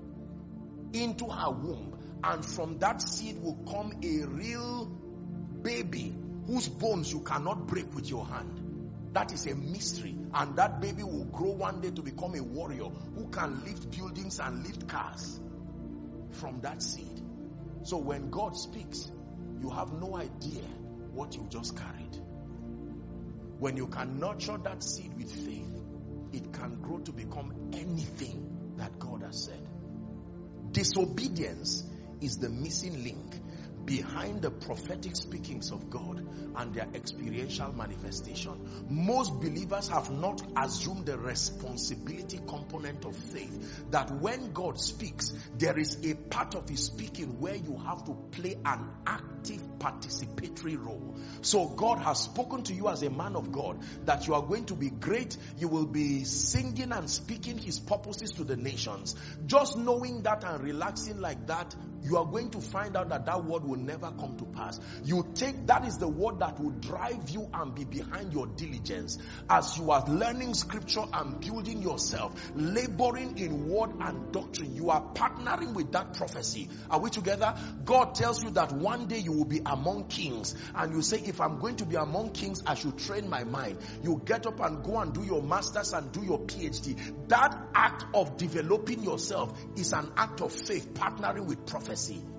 into her womb, and from that seed will come a real baby whose bones you cannot break with your hand. That is a mystery. And that baby will grow one day to become a warrior who can lift buildings and lift cars from that seed. So when God speaks, you have no idea what you just carried. When you can nurture that seed with faith, it can grow to become anything that God has said. Disobedience is the missing link behind the prophetic speakings of God and their experiential manifestation. Most believers have not assumed the responsibility component of faith, that when God speaks, there is a part of his speaking where you have to play an active participatory role. So God has spoken to you as a man of God that you are going to be great. You will be singing and speaking his purposes to the nations. Just knowing that and relaxing like that, you are going to find out that that word will never come to pass. You take, that is the word that will drive you and be behind your diligence. As you are learning scripture and building yourself, laboring in word and doctrine, you are partnering with that prophecy. Are we together? God tells you that one day you will be among kings, and you say, if I'm going to be among kings, I should train my mind. You get up and go and do your masters and do your PhD. That act of developing yourself is an act of faith, partnering with prophecy.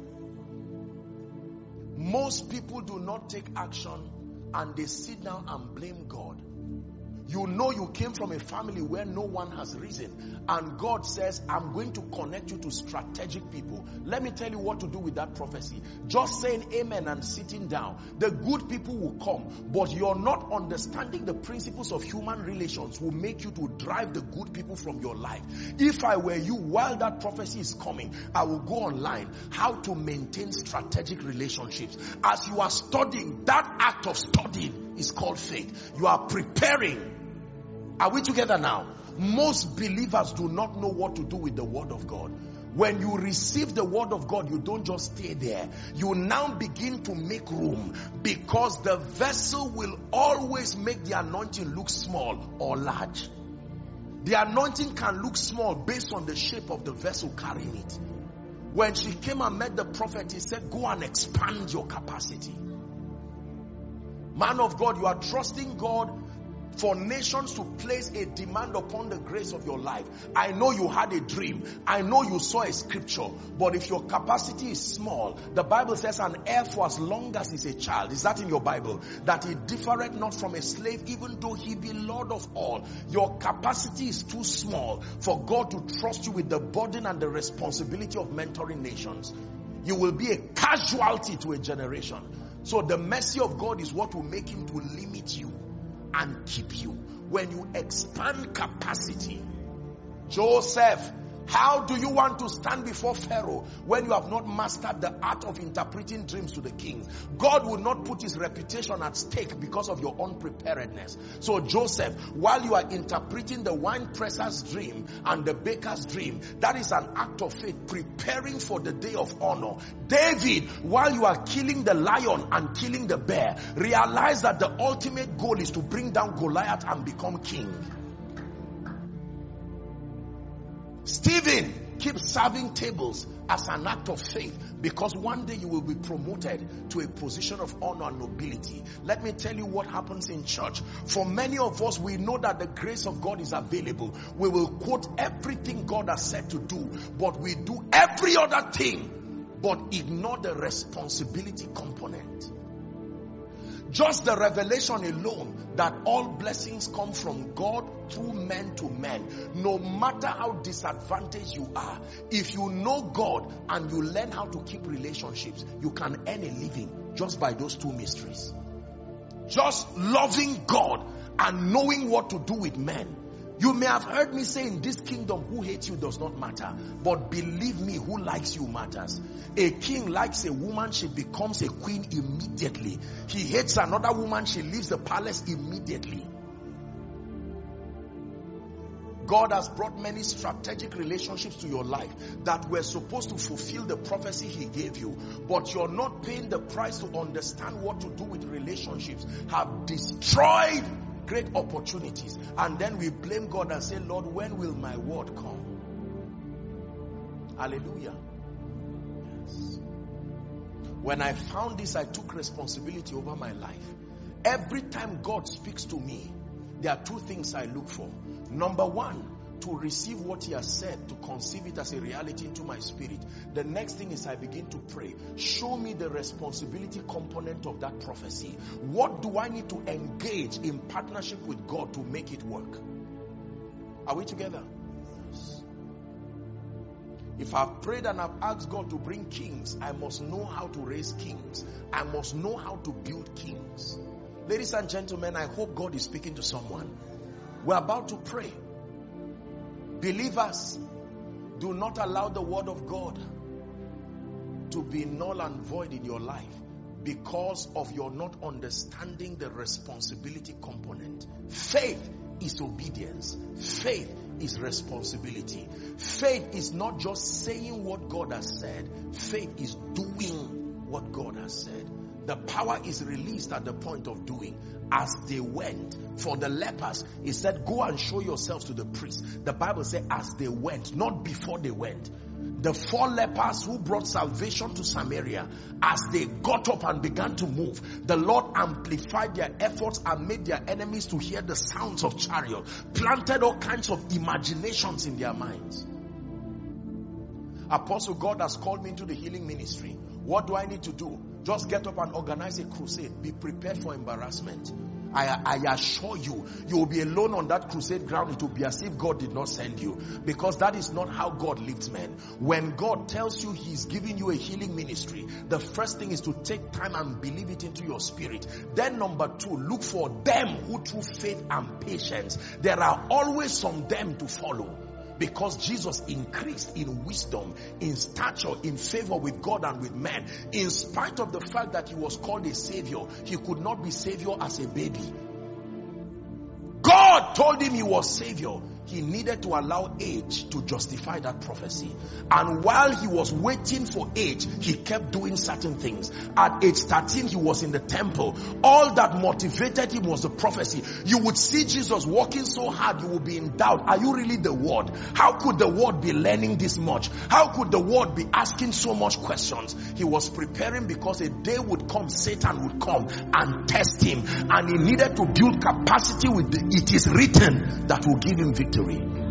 Most people do not take action and they sit down and blame God. You know you came from a family where no one has risen, and God says, I'm going to connect you to strategic people. Let me tell you what to do with that prophecy. Just saying amen and sitting down. The good people will come, but you're not understanding the principles of human relations will make you to drive the good people from your life. If I were you, while that prophecy is coming, I will go online, how to maintain strategic relationships. As you are studying, that act of studying is called faith. You are preparing. Are we together now? Most believers do not know what to do with the word of God. When you receive the word of God, you don't just stay there. You now begin to make room, because the vessel will always make the anointing look small or large. The anointing can look small based on the shape of the vessel carrying it. When she came and met the prophet, he said, go and expand your capacity. Man of God, you are trusting God for nations to place a demand upon the grace of your life. I know you had a dream. I know you saw a scripture. But if your capacity is small, the Bible says an heir for as long as he's a child. Is that in your Bible? That he differeth not from a slave, even though he be Lord of all. Your capacity is too small for God to trust you with the burden and the responsibility of mentoring nations. You will be a casualty to a generation. So the mercy of God is what will make him to limit you and keep you. When you expand capacity, Joseph, how do you want to stand before Pharaoh when you have not mastered the art of interpreting dreams to the king? God will not put his reputation at stake because of your unpreparedness. So Joseph, while you are interpreting the wine presser's dream and the baker's dream, that is an act of faith, preparing for the day of honor. David, while you are killing the lion and killing the bear, realize that the ultimate goal is to bring down Goliath and become king. Stephen, Keep serving tables as an act of faith, because one day you will be promoted to a position of honor and nobility. Let me tell you what happens in church. For many of us, we know that the grace of God is available. We will quote everything God has said to do, but we do every other thing, but ignore the responsibility component. Just the revelation alone that all blessings come from God through men to men. No matter how disadvantaged you are, if you know God and you learn how to keep relationships, you can earn a living just by those two mysteries. Just loving God and knowing what to do with men. You may have heard me say, in this kingdom, who hates you does not matter. But believe me, who likes you matters. A king likes a woman, she becomes a queen immediately. He hates another woman, she leaves the palace immediately. God has brought many strategic relationships to your life that were supposed to fulfill the prophecy he gave you. But you're not paying the price to understand what to do with relationships. Have destroyed great opportunities, and then we blame God and say, Lord, when will my word come? Hallelujah. Yes. When I found this, I took responsibility over my life. Every time God speaks to me, there are two things I look for. Number one, to receive what he has said, to conceive it as a reality into my spirit. The next thing is I begin to pray. Show me the responsibility component of that prophecy. What do I need to engage in partnership with God to make it work? Are we together? Yes. If I've prayed and I've asked God to bring kings, I must know how to raise kings. I must know how to build kings. Ladies and gentlemen, I hope God is speaking to someone. We're about to pray. Believers, do not allow the word of God to be null and void in your life because of your not understanding the responsibility component. Faith is obedience. Faith is responsibility. Faith is not just saying what God has said. Faith is doing what God has said. The power is released at the point of doing. As they went, for the lepers, he said, go and show yourselves to the priest. The Bible said, as they went, not before they went. The four lepers who brought salvation to Samaria, as they got up and began to move, the Lord amplified their efforts and made their enemies to hear the sounds of chariot, planted all kinds of imaginations in their minds. Apostle, God has called me into the healing ministry. What do I need to do? Just get up and organize a crusade. Be prepared for embarrassment. I, I assure you, you will be alone on that crusade ground. It will be as if God did not send you, because that is not how God lifts men. When God tells you he's giving you a healing ministry, the first thing is to take time and believe it into your spirit. Then number two, look for them who through faith and patience, there are always some them to follow. Because Jesus increased in wisdom, in stature, in favor with God and with men. In spite of the fact that he was called a savior, he could not be savior as a baby. God told him he was savior. He needed to allow age to justify that prophecy. And while he was waiting for age, he kept doing certain things. At age thirteen, he was in the temple. All that motivated him was the prophecy. You would see Jesus working so hard, you would be in doubt. Are you really the word? How could the word be learning this much? How could the word be asking so much questions? He was preparing because a day would come, Satan would come and test him. And he needed to build capacity with the it is written that will give him victory.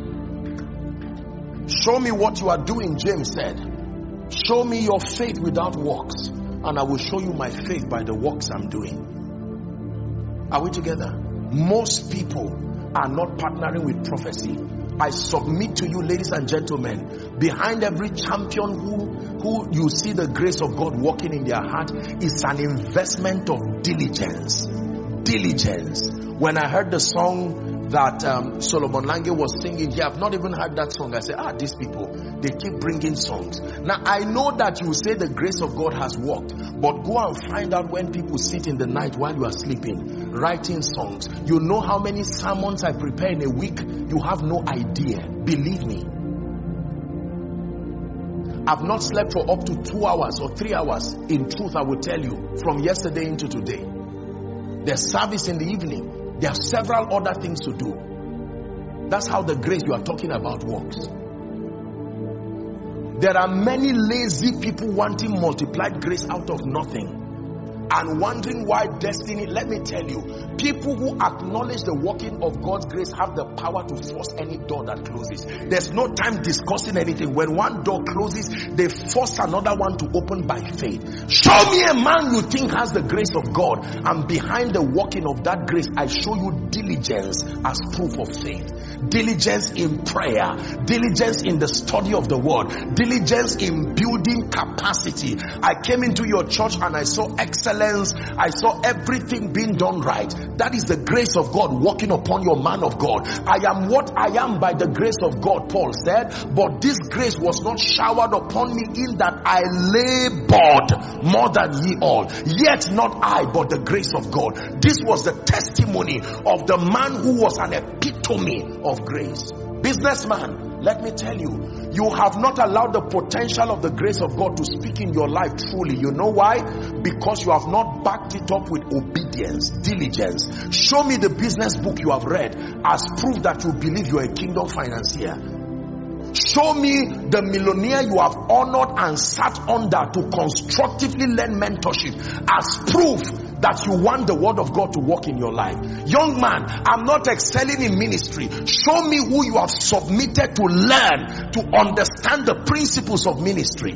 Show me what you are doing, James said. Show me your faith without works, and I will show you my faith by the works I'm doing. Are we together? Most people are not partnering with prophecy. I submit to you, ladies and gentlemen, behind every champion who, who you see the grace of God working in their heart is an investment of diligence. Diligence. When I heard the song that um, Solomon Lange was singing here, I've not even heard that song. I said, ah, these people, they keep bringing songs. Now, I know that you say the grace of God has worked, but go and find out when people sit in the night while you are sleeping, writing songs. You know how many sermons I prepare in a week? You have no idea. Believe me. I've not slept for up to two hours or three hours. In truth, I will tell you, from yesterday into today. There's service in the evening. There are several other things to do. That's how the grace you are talking about works. There are many lazy people wanting multiplied grace out of nothing and wondering why destiny. Let me tell you, people who acknowledge the working of God's grace have the power to force any door that closes. There's no time discussing anything. When one door closes, they force another one to open by faith. Show me a man you think has the grace of God, and behind the working of that grace, I show you diligence as proof of faith. Diligence in prayer, diligence in the study of the word, diligence in building capacity. I came into your church and I saw excellence. I saw everything being done right. That is the grace of God working upon your man of God. I am what I am by the grace of God, Paul said, but this grace was not showered upon me in that I labored more than ye all. Yet not I, but the grace of God. This was the testimony of the man who was an epitome of grace. Businessman, let me tell you, you have not allowed the potential of the grace of God to speak in your life truly. You know why? Because you have not backed it up with obedience, diligence. Show me the business book you have read as proof that you believe you are a kingdom financier. Show me the millionaire you have honored and sat under to constructively learn mentorship as proof that you want the word of God to work in your life. Young man, I'm not excelling in ministry. Show me who you have submitted to learn, to understand the principles of ministry.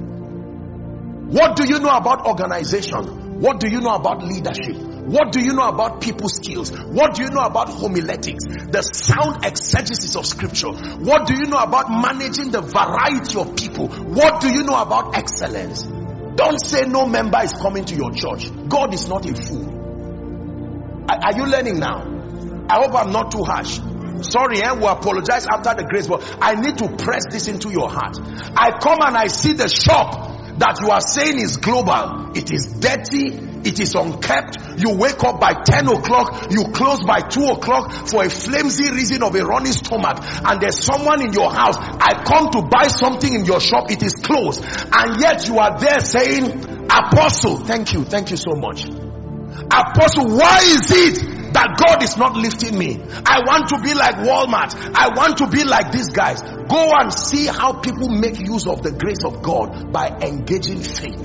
What do you know about organization? What do you know about leadership? What do you know about people skills? What do you know about homiletics? The sound exegesis of scripture. What do you know about managing the variety of people? What do you know about excellence? Don't say no member is coming to your church. God is not a fool. Are, are you learning now? I hope I'm not too harsh. Sorry, eh? We'll apologize after the grace, but I need to press this into your heart. I come and I see the shop that you are saying is global. It is dirty. It is unkept. You wake up by ten o'clock. You close by two o'clock for a flimsy reason of a running stomach. And there's someone in your house. I come to buy something in your shop. It is closed. And yet you are there saying, Apostle, thank you. Thank you so much. Apostle, why is it that God is not lifting me? I want to be like Walmart. I want to be like these guys. Go and see how people make use of the grace of God by engaging faith.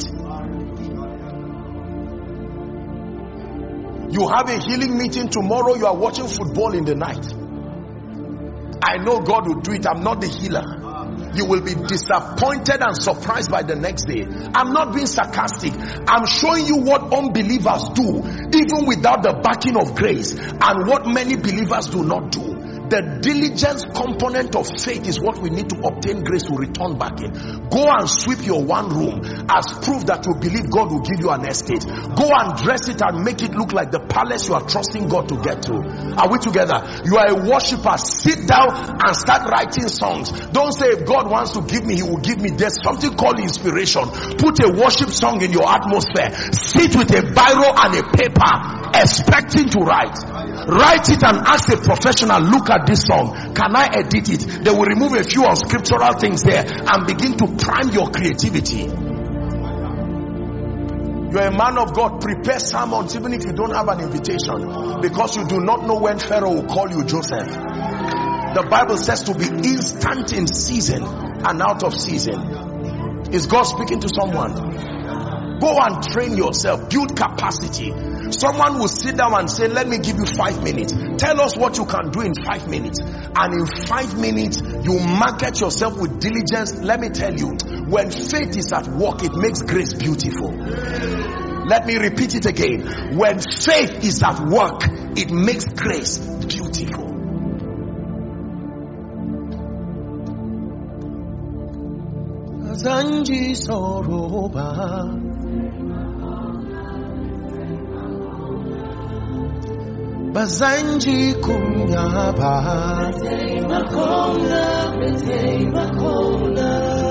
You have a healing meeting tomorrow. You are watching football in the night. I know God will do it. I'm not the healer. You will be disappointed and surprised by the next day. I'm not being sarcastic. I'm showing you what unbelievers do, even without the backing of grace, and what many believers do not do. The diligence component of faith is what we need to obtain grace to return back in. Go and sweep your one room as proof that you believe God will give you an estate. Go and dress it and make it look like the palace you are trusting God to get to. Are we together? You are a worshiper. Sit down and start writing songs. Don't say if God wants to give me, he will give me. There's something called inspiration. Put a worship song in your atmosphere. Sit with a biro and a paper expecting to write. Write it and ask a professional, look at this song. Can I edit it? They will remove a few unscriptural things there and begin to prime your creativity. You're a man of God. Prepare sermons even if you don't have an invitation, because you do not know when Pharaoh will call you Joseph. The Bible says to be instant in season and out of season. Is God speaking to someone? Go and train yourself. Build capacity. Someone will sit down and say, let me give you five minutes. Tell us what you can do in five minutes. And in five minutes, you market yourself with diligence. Let me tell you, when faith is at work, it makes grace beautiful. Let me repeat it again. When faith is at work, it makes grace beautiful. Zanji Soroba Bazanji Kunyaba Makola Makola.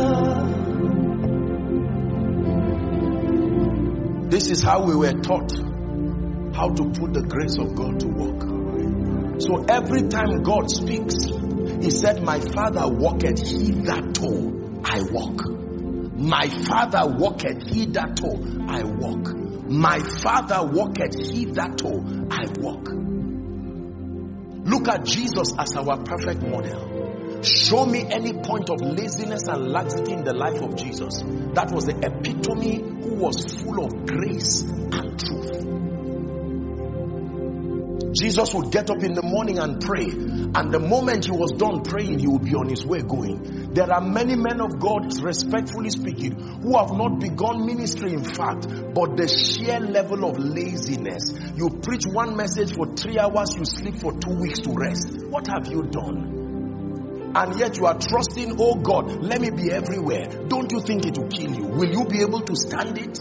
This is how we were taught how to put the grace of God to work. So every time God speaks, he said, my Father walketh hitherto, I walk. My Father walketh hitherto, I walk. My Father walketh hitherto, I walk. Look at Jesus as our perfect model. Show me any point of laziness and laxity in the life of Jesus. That was the epitome who was full of grace and truth. Jesus would get up in the morning and pray, and the moment he was done praying, he would be on his way going. There are many men of God, respectfully speaking, who have not begun ministry in fact, but the sheer level of laziness. You preach one message for three hours, you sleep for two weeks to rest. What have you done? And yet you are trusting, oh God, let me be everywhere. Don't you think it will kill you? Will you be able to stand it?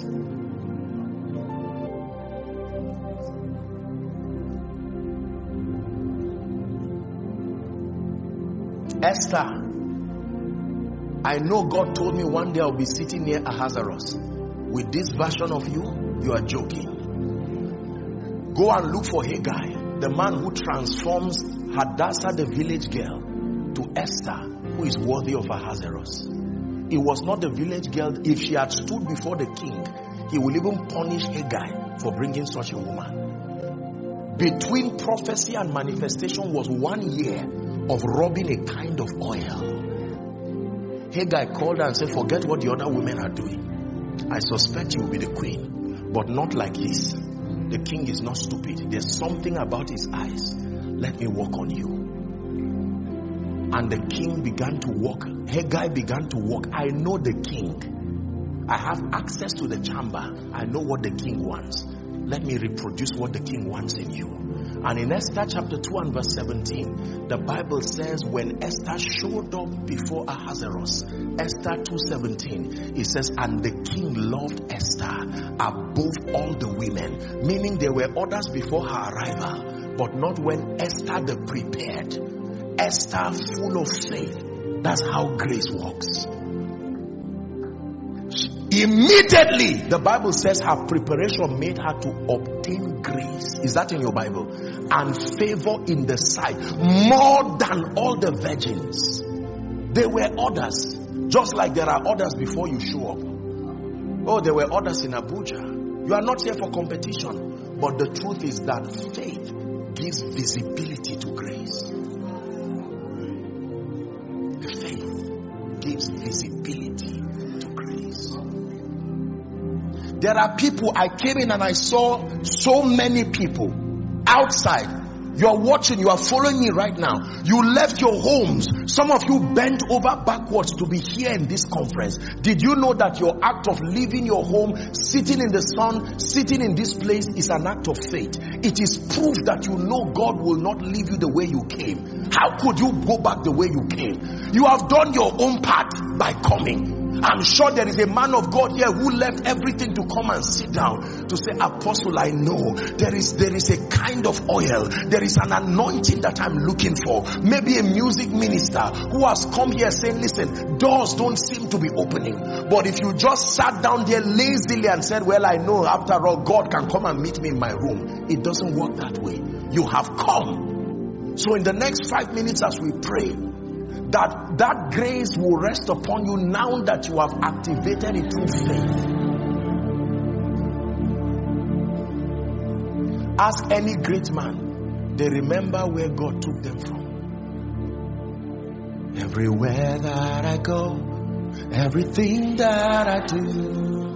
Esther, I know God told me one day I'll be sitting near Ahasuerus. With this version of you, you are joking. Go and look for Haggai, the man who transforms Hadassah, the village girl, to Esther, who is worthy of Ahasuerus. It was not the village girl. If she had stood before the king, he will even punish Haggai for bringing such a woman. Between prophecy and manifestation was one year of rubbing a kind of oil. Haggai called her and said, forget what the other women are doing. I suspect you will be the queen, but not like this. The king is not stupid. There's something about his eyes. Let me walk on you. And the king began to walk. Haggai began to walk. I know the king. I have access to the chamber. I know what the king wants. Let me reproduce what the king wants in you. And in Esther chapter two and verse seventeen, the Bible says when Esther showed up before Ahasuerus, Esther two seventeen, it says, and the king loved Esther above all the women. Meaning there were others before her arrival, but not when Esther the prepared. Esther full of faith. That's how grace works. Immediately, the Bible says her preparation made her to obtain grace. Is that in your Bible? And favor in the sight, more than all the virgins. There were others, just like there are others before you show up. Oh, there were others in Abuja. You are not here for competition, but the truth is that faith gives visibility to grace. Faith gives visibility to grace. There are people, I came in and I saw so many people outside. You are watching, you are following me right now. You left your homes. Some of you bent over backwards to be here in this conference. Did you know that your act of leaving your home, sitting in the sun, sitting in this place is an act of faith? It is proof that you know God will not leave you the way you came. How could you go back the way you came? You have done your own part by coming. I'm sure there is a man of God here who left everything to come and sit down to say, Apostle, I know there is there is a kind of oil, there is an anointing that I'm looking for. Maybe a music minister who has come here saying, listen, doors don't seem to be opening. But if you just sat down there lazily and said, well, I know after all God can come and meet me in my room, it doesn't work that way. You have come. So in the next five minutes as we pray, that that grace will rest upon you now that you have activated it through faith. Ask any great man, they remember where God took them from. Everywhere that I go, everything that I do,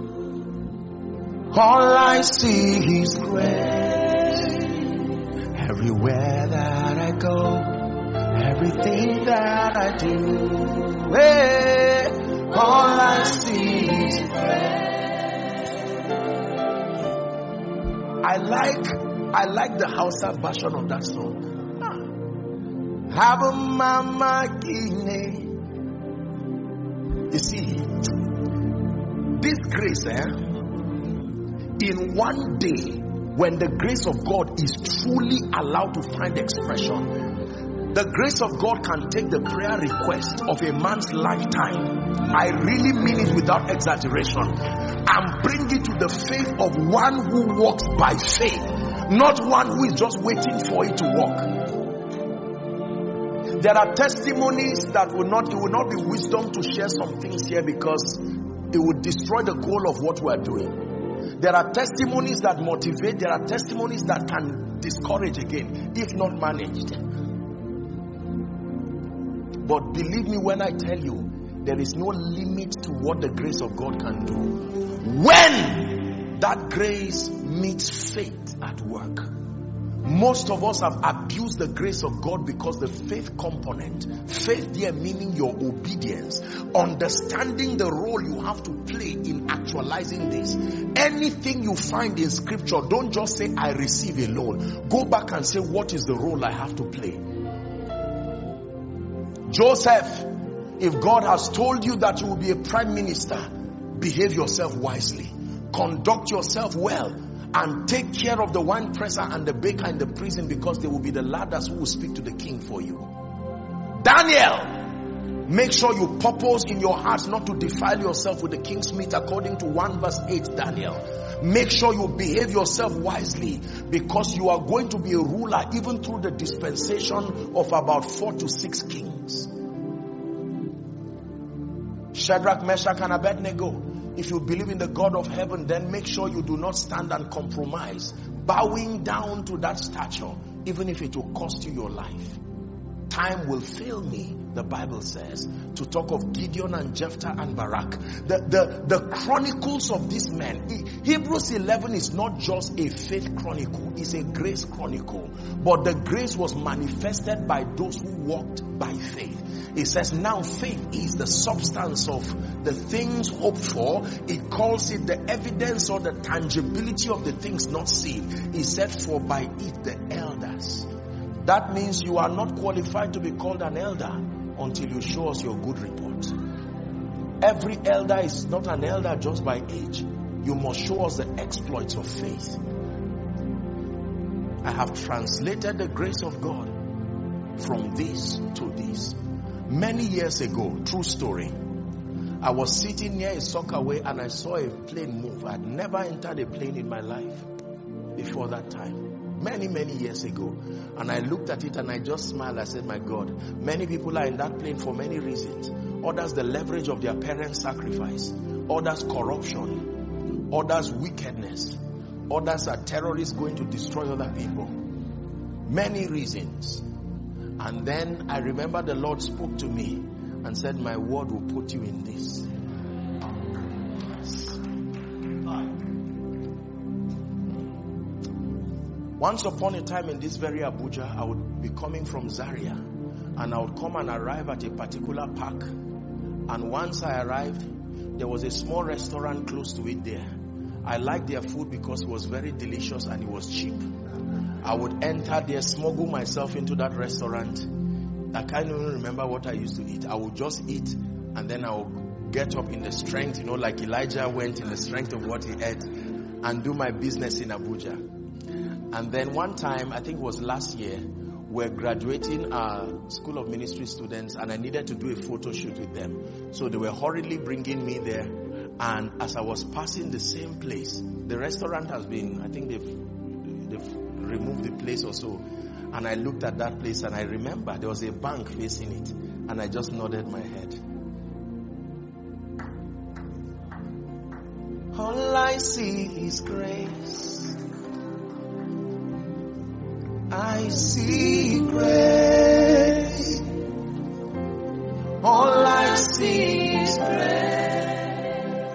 all I see is grace. Everywhere that I go, everything that I do, hey, all I see is grace. I like, I like the Hausa version of that song. Have a mama kine. You see, this grace, eh, in one day, when the grace of God is truly allowed to find expression, the grace of God can take the prayer request of a man's lifetime, I really mean it without exaggeration, and bring it to the faith of one who walks by faith, not one who is just waiting for it to walk. There are testimonies that will not, it will not be wisdom to share some things here because it would destroy the goal of what we are doing. There are testimonies that motivate, there are testimonies that can discourage again, if not managed. But believe me when I tell you, there is no limit to what the grace of God can do. When that grace meets faith at work. Most of us have abused the grace of God because the faith component, faith there meaning your obedience, understanding the role you have to play in actualizing this. Anything you find in scripture, don't just say I receive alone. Go back and say, what is the role I have to play? Joseph, if God has told you that you will be a prime minister, behave yourself wisely, conduct yourself well, and take care of the wine presser and the baker in the prison, because they will be the ladders who will speak to the king for you. Daniel, make sure you purpose in your heart not to defile yourself with the king's meat according to one verse eight, Daniel. Make sure you behave yourself wisely, because you are going to be a ruler even through the dispensation of about four to six kings. Shadrach, Meshach, and Abednego, if you believe in the God of heaven, then make sure you do not stand and compromise, bowing down to that stature, even if it will cost you your life. Time will fail me, the Bible says, to talk of Gideon and Jephthah and Barak. The, the, the chronicles of these men. Hebrews eleven is not just a faith chronicle, it's a grace chronicle. But the grace was manifested by those who walked by faith. It says now faith is the substance of the things hoped for. It calls it the evidence or the tangibility of the things not seen. It said, for by it the elders. That means you are not qualified to be called an elder until you show us your good report. Every elder is not an elder just by age. You must show us the exploits of faith. I have translated the grace of God from this to this. Many years ago, true story, I was sitting near a soccer way and I saw a plane move. I had never entered a plane in my life before that time. Many, many years ago. And I looked at it and I just smiled. I said, my God, many people are in that plane for many reasons. Others, the leverage of their parents' sacrifice. Others, corruption. Others, wickedness. Others are terrorists going to destroy other people. Many reasons. And then I remember the Lord spoke to me and said, my word will put you in this. Once upon a time in this very Abuja, I would be coming from Zaria and I would come and arrive at a particular park. And once I arrived, there was a small restaurant close to it there. I liked their food because it was very delicious and it was cheap. I would enter there, smuggle myself into that restaurant. I can't even remember what I used to eat. I would just eat and then I would get up in the strength, you know, like Elijah went in the strength of what he ate, and do my business in Abuja. And then one time, I think it was last year, we're graduating our School of Ministry students and I needed to do a photo shoot with them. So they were hurriedly bringing me there. And as I was passing the same place, the restaurant has been, I think they've, they've removed the place or so. And I looked at that place and I remember there was a bank facing it. And I just nodded my head. All I see is grace. I see grace. All I see is grace.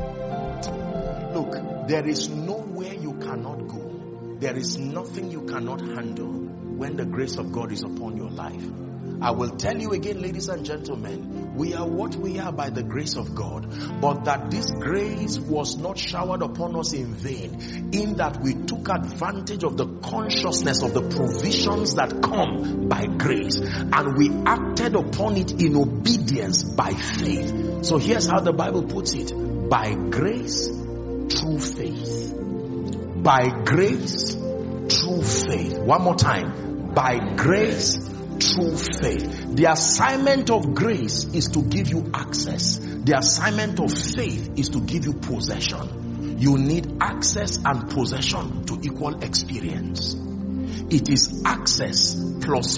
Look, there is nowhere you cannot go. There is nothing you cannot handle when the grace of God is upon your life. I will tell you again, ladies and gentlemen, we are what we are by the grace of God, but that this grace was not showered upon us in vain, in that we took advantage of the consciousness of the provisions that come by grace, and we acted upon it in obedience by faith. So here's how the Bible puts it: by grace, through faith. By grace, through faith. One more time. By grace, through faith. The assignment of grace is to give you access. The assignment of faith is to give you possession. You need access and possession to equal experience. It is access plus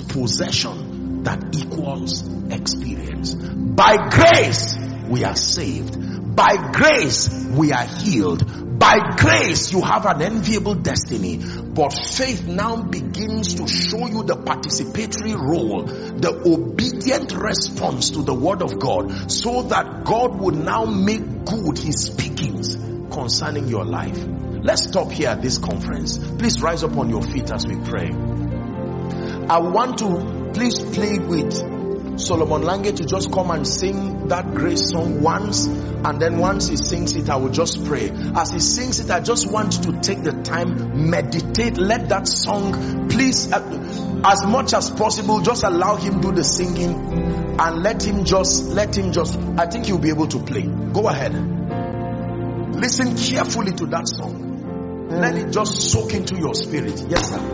possession that equals experience. By grace we are saved. By grace we are healed. By grace you have an enviable destiny. But faith now begins to show you the participatory role, the obedient response to the word of God, so that God will now make good his speakings concerning your life. Let's stop here at this conference. Please rise up on your feet as we pray. I want to please plead with Solomon Lange to just come and sing that grace song once, and then once he sings it, I will just pray. As he sings it, I just want to take the time, meditate, let that song, please, as much as possible, just allow him do the singing, and let him just, let him just, I think you'll be able to play. Go ahead. Listen carefully to that song. Let it just soak into your spirit. Yes, sir.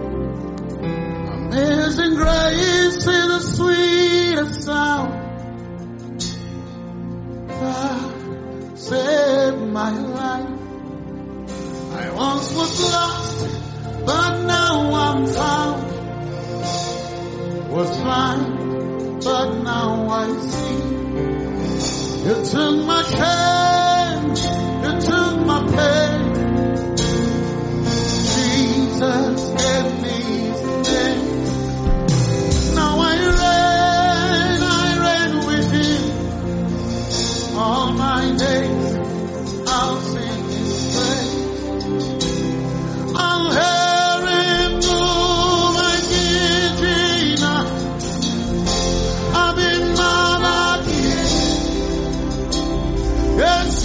Amazing grace is the sweetest sound that saved my life. I once was lost, but now I'm found. Was blind, but now I see. You took my shame, you took my pain. Jesus gave me things. Now I reign, I reign with him. All my days I'll sing his praise. I'll hear him move and give Gina. I've been mama here. Yes,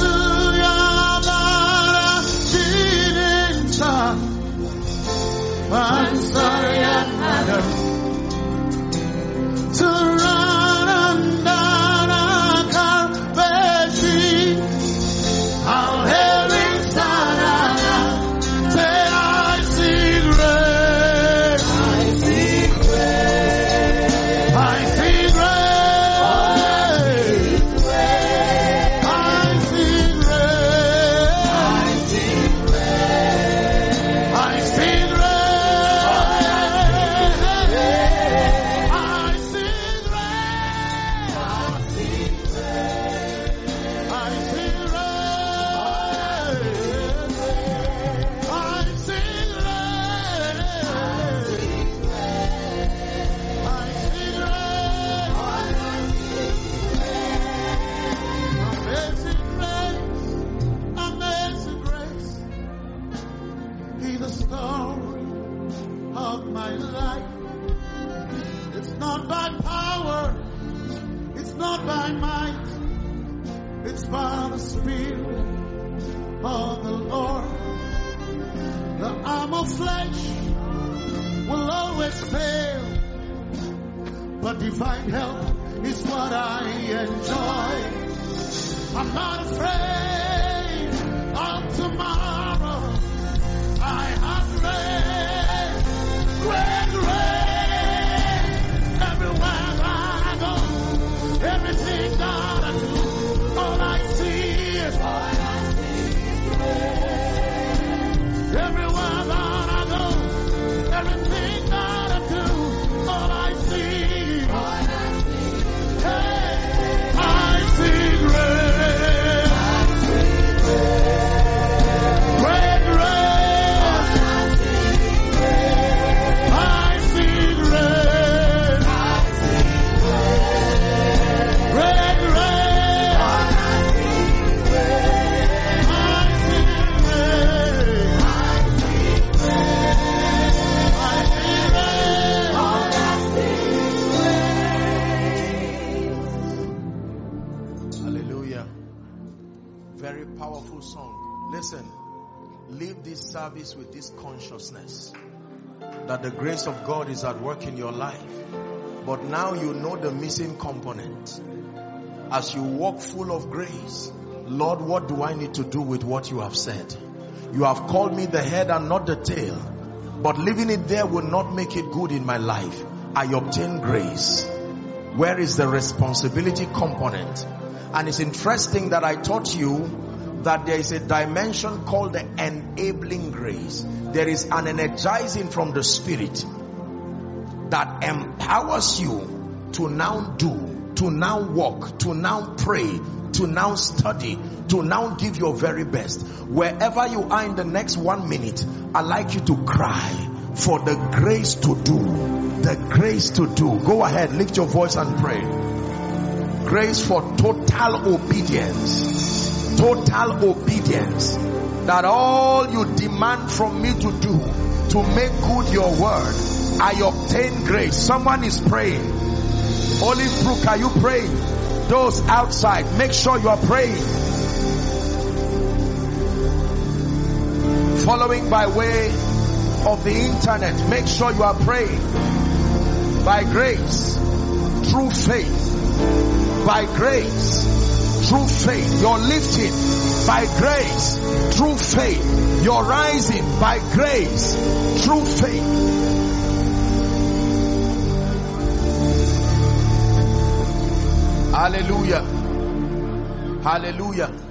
I'm sorry I had to run under a carpet tree. I'll hear it sound. Say I see grace. I see grace. I see grace. I see grace. I see grace. By the Spirit of the Lord, the arm of flesh will always fail, but divine help is what I enjoy. I'm not afraid of tomorrow. I have faith, great grace, everywhere I go, everything that I do. All I see is, all I see is grace. Everywhere that I go, everything that I do, all I see, all I see is hey, I see grace. Great grace. I see grace. Great grace. Powerful song. Listen, leave this service with this consciousness that the grace of God is at work in your life, but now you know the missing component. As you walk full of grace, Lord, what do I need to do with what you have said? You have called me the head and not the tail, but leaving it there will not make it good in my life. I obtain grace. Where is the responsibility component? And it's interesting that I taught you that there is a dimension called the enabling grace. There is an energizing from the Spirit that empowers you to now do, to now walk, to now pray, to now study, to now give your very best. Wherever you are in the next one minute, I'd like you to cry for the grace to do. The grace to do. Go ahead, lift your voice and pray. Grace for total obedience. Total obedience. That all you demand from me to do, to make good your word, I obtain grace. Someone is praying. Olive Brook, are you praying? Those outside, make sure you are praying. Following by way of the internet, make sure you are praying. By grace, through faith. By grace, through faith. You're lifting by grace, through faith. You're rising by grace, through faith. Hallelujah. Hallelujah.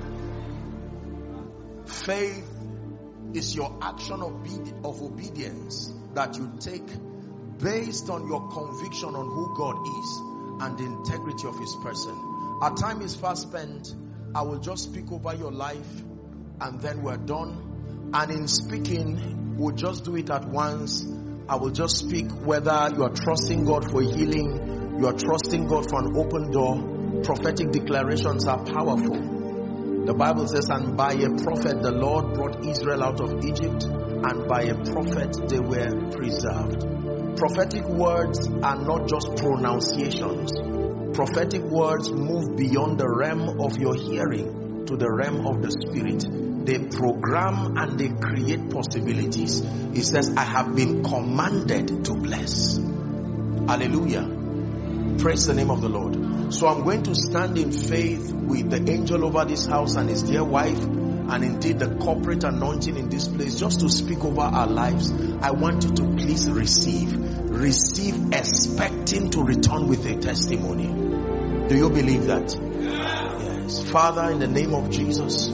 Faith is your action of, of obedience that you take based on your conviction on who God is and the integrity of his person. Our time is fast spent. I will just speak over your life and then we're done. And in speaking, we'll just do it at once. I will just speak whether you are trusting God for healing, you are trusting God for an open door. Prophetic declarations are powerful. The Bible says, and by a prophet the Lord brought Israel out of Egypt, and by a prophet they were preserved. Prophetic words are not just pronunciations. Prophetic words move beyond the realm of your hearing to the realm of the spirit. They program and they create possibilities. It says, I have been commanded to bless. Hallelujah. Praise the name of the Lord. So I'm going to stand in faith with the angel over this house and his dear wife, and indeed the corporate anointing in this place, just to speak over our lives. I want you to please receive. Receive expecting to return with a testimony. Do you believe that? Yes. Father, in the name of Jesus,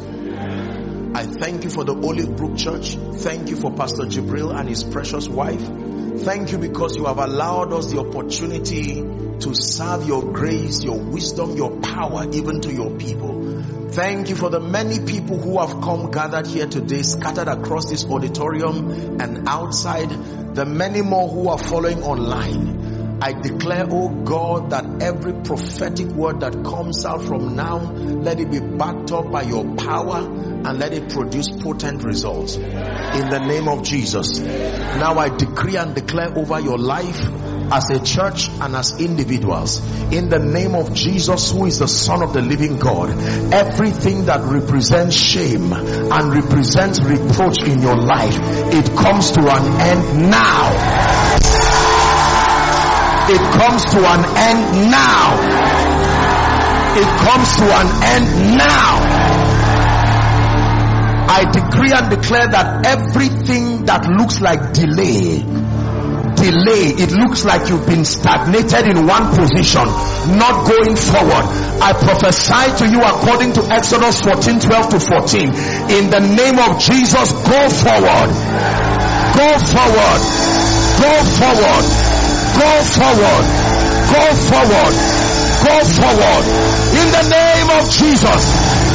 I thank you for the Olive Brook Church. Thank you for Pastor Jibril and his precious wife. Thank you because you have allowed us the opportunity to serve your grace, your wisdom, your power, even to your people. Thank you for the many people who have come gathered here today, scattered across this auditorium and outside, the many more who are following online. I declare, oh God, that every prophetic word that comes out from now, let it be backed up by your power and let it produce potent results. In the name of Jesus. Now I decree and declare over your life as a church and as individuals, in the name of Jesus, who is the Son of the living God, everything that represents shame and represents reproach in your life, it comes to an end now. It comes to an end now. It comes to an end now. I decree and declare that everything that looks like delay, delay, it looks like you've been stagnated in one position, not going forward. I prophesy to you according to Exodus fourteen, twelve to fourteen. In the name of Jesus, go forward. Go forward. Go forward. Go forward. Go forward. Go forward. In the name of Jesus.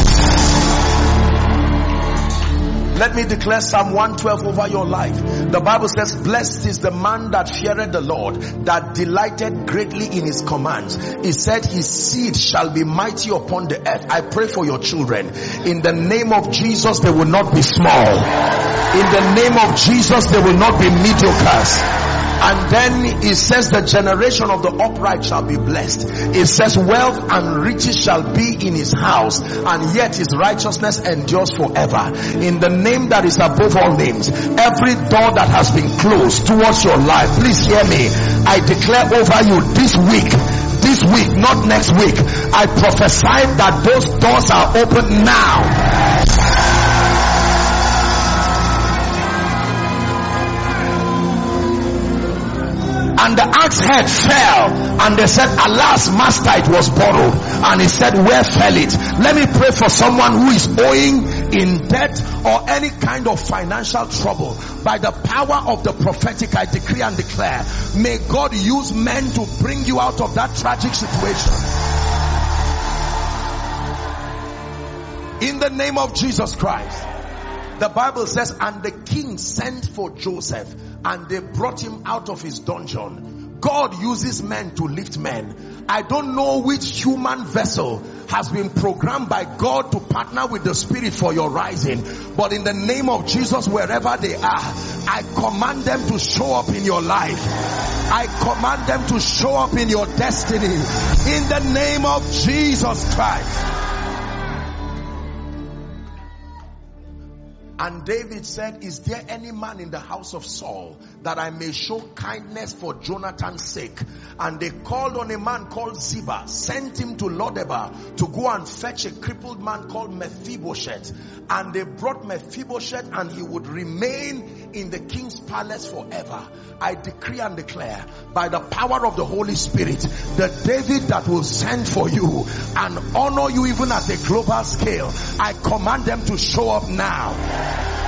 Let me declare Psalm one twelve over your life. The Bible says, blessed is the man that feareth the Lord, that delighted greatly in his commands. He said his seed shall be mighty upon the earth. I pray for your children. In the name of Jesus, they will not be small. In the name of Jesus, they will not be mediocres. And then it says the generation of the upright shall be blessed. It says wealth and riches shall be in his house, and yet his righteousness endures forever. In the name that is above all names, every door that has been closed towards your life, please hear me. I declare over you this week, this week, not next week, I prophesy that those doors are open now. And the axe head fell, and they said, alas, master, it was borrowed. And he said, where fell it? Let me pray for someone who is owing in debt, or any kind of financial trouble, by the power of the prophetic, I decree and declare, may God use men to bring you out of that tragic situation. In the name of Jesus Christ. The Bible says, and the king sent for Joseph, and they brought him out of his dungeon. God uses men to lift men. I don't know which human vessel has been programmed by God to partner with the Spirit for your rising, but in the name of Jesus, wherever they are, I command them to show up in your life. I command them to show up in your destiny. In the name of Jesus Christ. And David said, is there any man in the house of Saul that I may show kindness for Jonathan's sake? And they called on a man called Ziba, sent him to Lodebar to go and fetch a crippled man called Mephibosheth. And they brought Mephibosheth, and he would remain in the king's palace forever. I decree and declare, by the power of the Holy Spirit, the David that will send for you and honor you even at a global scale, I command them to show up now.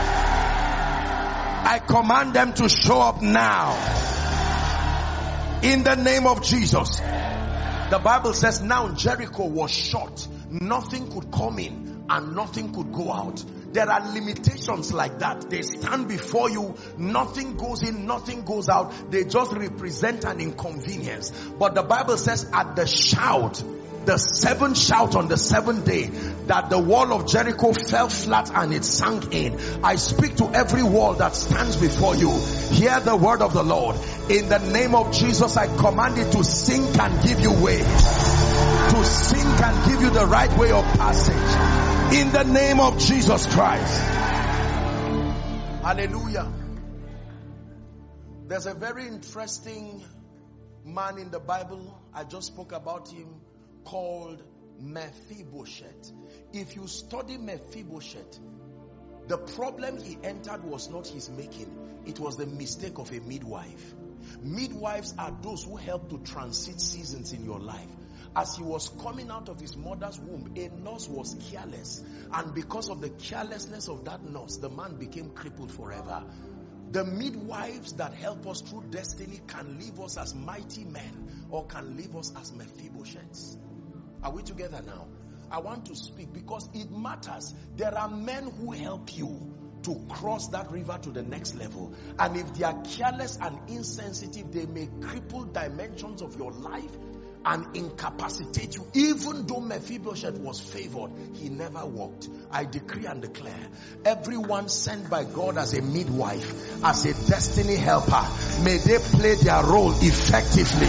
I command them to show up now. In the name of Jesus. The Bible says, now Jericho was shut. Nothing could come in and nothing could go out. There are limitations like that. They stand before you. Nothing goes in, nothing goes out. They just represent an inconvenience. But the Bible says, at the shout, the seventh shout on the seventh day, that the wall of Jericho fell flat and it sank in. I speak to every wall that stands before you. Hear the word of the Lord. In the name of Jesus, I command it to sink and give you way. To sink and give you the right way of passage. In the name of Jesus Christ. Hallelujah. There's a very interesting man in the Bible. I just spoke about him, called Mephibosheth. If you study Mephibosheth, the problem he entered was not his making. It was the mistake of a midwife. Midwives are those who help to transit seasons in your life. As he was coming out of his mother's womb, a nurse was careless. And because of the carelessness of that nurse, the man became crippled forever. The midwives that help us through destiny can leave us as mighty men or can leave us as Mephibosheths. Are we together now? I want to speak because it matters. There are men who help you to cross that river to the next level. And if they are careless and insensitive, they may cripple dimensions of your life and incapacitate you. Even though Mephibosheth was favored, he never walked. I decree and declare, everyone sent by God as a midwife, as a destiny helper, may they play their role effectively.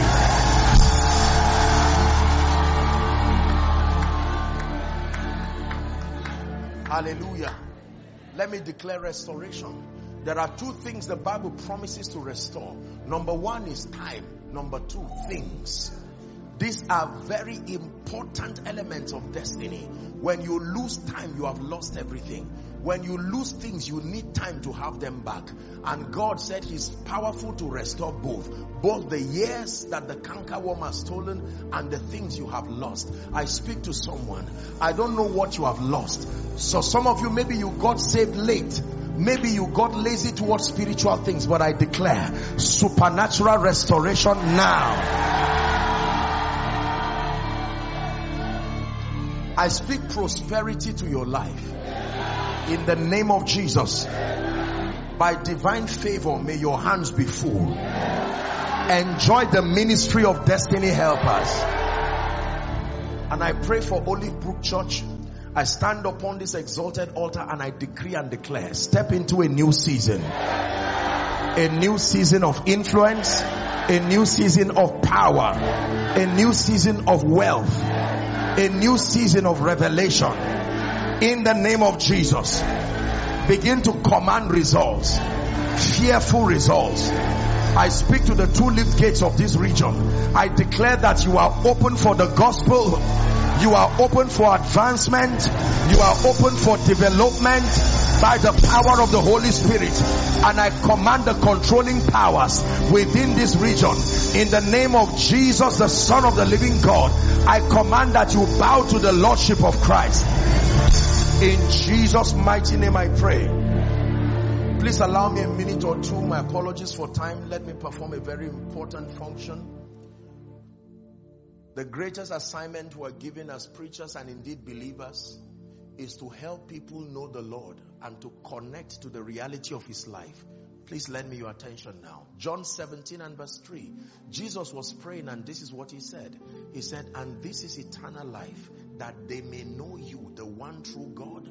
Hallelujah. Let me declare restoration. There are two things the Bible promises to restore. Number one is time. Number two, things. These are very important elements of destiny. When you lose time, you have lost everything. When you lose things, you need time to have them back. And God said he's powerful to restore both. Both the years that the cankerworm has stolen and the things you have lost. I speak to someone. I don't know what you have lost. So some of you, maybe you got saved late. Maybe you got lazy towards spiritual things. But I declare supernatural restoration now. I speak prosperity to your life. In the name of Jesus. By divine favor, may your hands be full. Enjoy the ministry of destiny helpers. And I pray for Olive Brook Church. I stand upon this exalted altar and I decree and declare, step into a new season. A new season of influence. A new season of power. A new season of wealth. A new season of revelation. In the name of Jesus. Begin to command results. Fearful results. I speak to the two lift gates of this region. I declare that you are open for the gospel. You are open for advancement. You are open for development by the power of the Holy Spirit. And I command the controlling powers within this region. In the name of Jesus, the Son of the living God, I command that you bow to the Lordship of Christ. In Jesus' mighty name I pray. Please allow me a minute or two. My apologies for time. Let me perform a very important function. The greatest assignment we are given as preachers and indeed believers is to help people know the Lord and to connect to the reality of His life. Please lend me your attention now. John seventeen and verse three. Jesus was praying and this is what He said. He said, and this is eternal life, that they may know you, the one true God,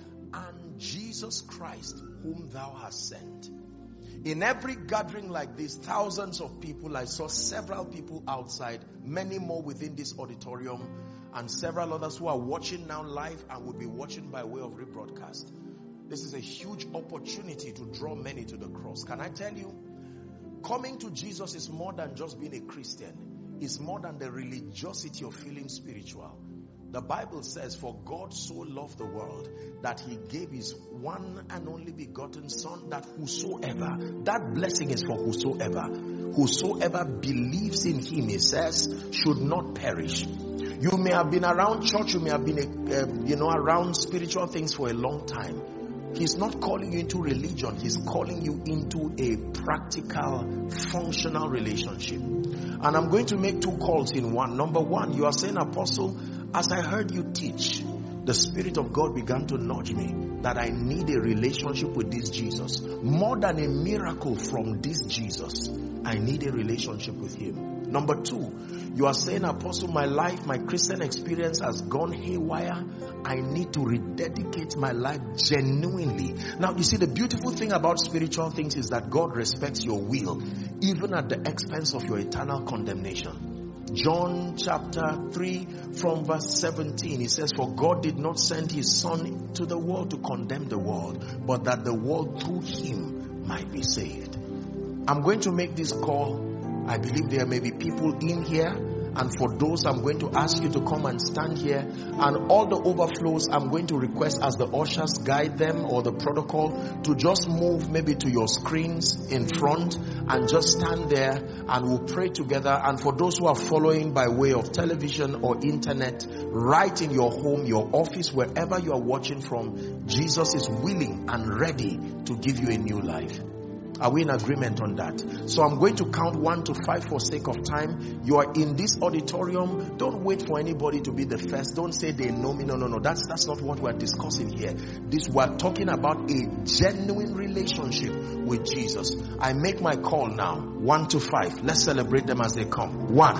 and Jesus Christ, whom thou hast sent. In every gathering like this, thousands of people, I saw several people outside, many more within this auditorium, and several others who are watching now live and will be watching by way of rebroadcast. This is a huge opportunity to draw many to the cross. Can I tell you, coming to Jesus is more than just being a Christian. It's more than the religiosity of feeling spiritual. The Bible says, for God so loved the world that He gave His one and only begotten Son, that whosoever, that blessing is for whosoever, whosoever believes in Him, He says, should not perish. You may have been around church, you may have been, a, uh, you know, around spiritual things for a long time. He's not calling you into religion. He's calling you into a practical, functional relationship. And I'm going to make two calls in one. Number one, you are saying, Apostle, as I heard you teach, the Spirit of God began to nudge me that I need a relationship with this Jesus. More than a miracle from this Jesus, I need a relationship with Him. Number two, you are saying, Apostle, my life, my Christian experience has gone haywire. I need to rededicate my life genuinely. Now, you see, the beautiful thing about spiritual things is that God respects your will, even at the expense of your eternal condemnation. John chapter three from verse seventeen, he says, for God did not send His Son to the world to condemn the world, but that the world through Him might be saved. I'm going to make this call. I believe there may be people in here, and for those, I'm going to ask you to come and stand here, and all the overflows, I'm going to request as the ushers guide them, or the protocol, to just move maybe to your screens in front and just stand there, and we'll pray together. And for those who are following by way of television or internet, right in your home, your office, wherever you are watching from, Jesus is willing and ready to give you a new life. Are we in agreement on that? So I'm going to count one to five for sake of time. You are in this auditorium. Don't wait for anybody to be the first. Don't say they know me. No, no, no. That's, that's not what we're discussing here. This, we're talking about a genuine relationship with Jesus. I make my call now. One to five. Let's celebrate them as they come. One.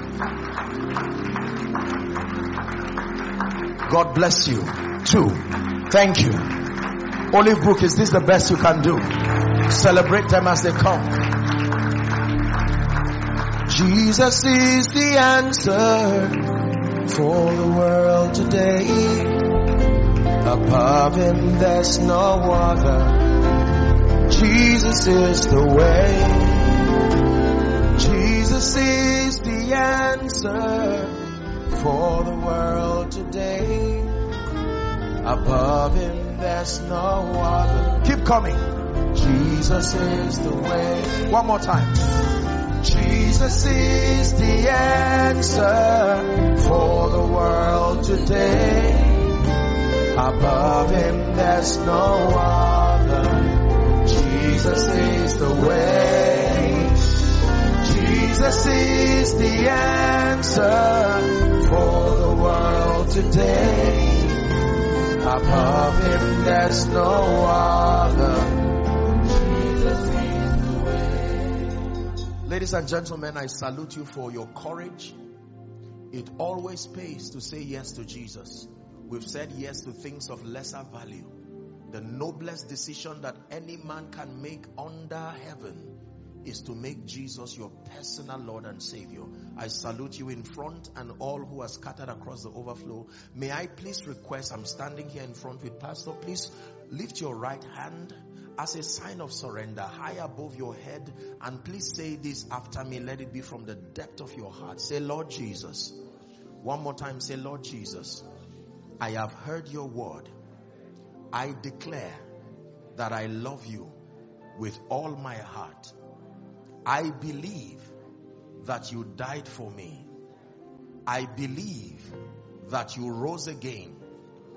God bless you. Two. Thank you. Olive Brook, is this the best you can do? Celebrate them as they come. Jesus is the answer for the world today. Above Him there's no other. Jesus is the way. Jesus is the answer for the world today. Above Him there's no other. Keep coming. Jesus is the way. One more time. Jesus is the answer for the world today. Above Him there's no other. Jesus is the way. Jesus is the answer for the world today. Above Him there's no other. Ladies and gentlemen, I salute you for your courage. It always pays to say yes to Jesus. We've said yes to things of lesser value. The noblest decision that any man can make under heaven is to make Jesus your personal Lord and Savior. I salute you in front and all who are scattered across the overflow. May I please request, I'm standing here in front with Pastor, please lift your right hand as a sign of surrender high above your head, and please say this after me. Let it be from the depth of your heart. Say, Lord Jesus. One more time, say, Lord Jesus, I have heard your word. I declare that I love you with all my heart. I believe that you died for me. I believe that you rose again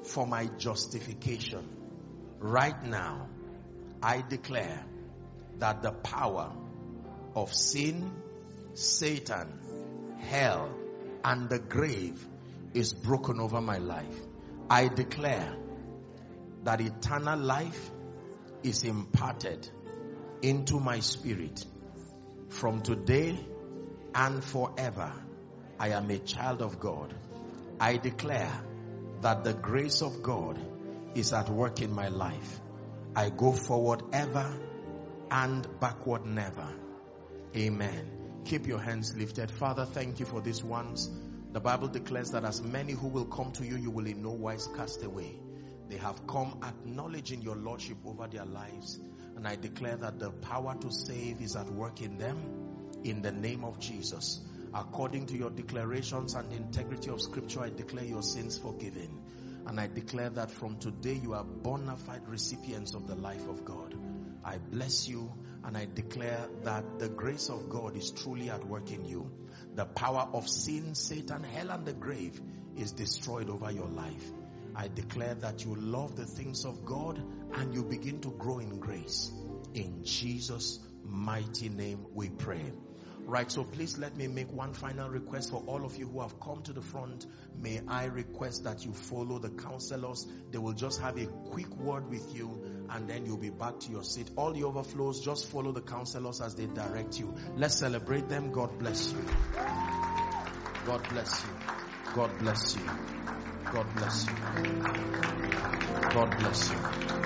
for my justification. Right now, I declare that the power of sin, Satan, hell, and the grave is broken over my life. I declare that eternal life is imparted into my spirit. From today and forever, I am a child of God. I declare that the grace of God is at work in my life. I go forward ever and backward never. Amen. Keep your hands lifted. Father, thank you for these ones. The Bible declares that as many who will come to you, you will in no wise cast away. They have come acknowledging your lordship over their lives. And I declare that the power to save is at work in them. In the name of Jesus. According to your declarations and the integrity of scripture, I declare your sins forgiven. And I declare that from today you are bona fide recipients of the life of God. I bless you and I declare that the grace of God is truly at work in you. The power of sin, Satan, hell, and the grave is destroyed over your life. I declare that you love the things of God and you begin to grow in grace. In Jesus' mighty name we pray. Right, so please let me make one final request for all of you who have come to the front. May I request that you follow the counselors. They will just have a quick word with you and then you'll be back to your seat. All the overflows, just follow the counselors as they direct you. Let's celebrate them. God bless you. God bless you. God bless you. God bless you. God bless you.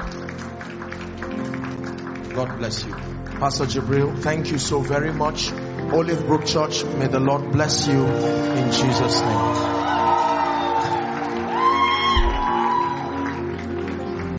God bless you. Pastor Jibril, thank you so very much. Olive Brook Church, may the Lord bless you in Jesus' name.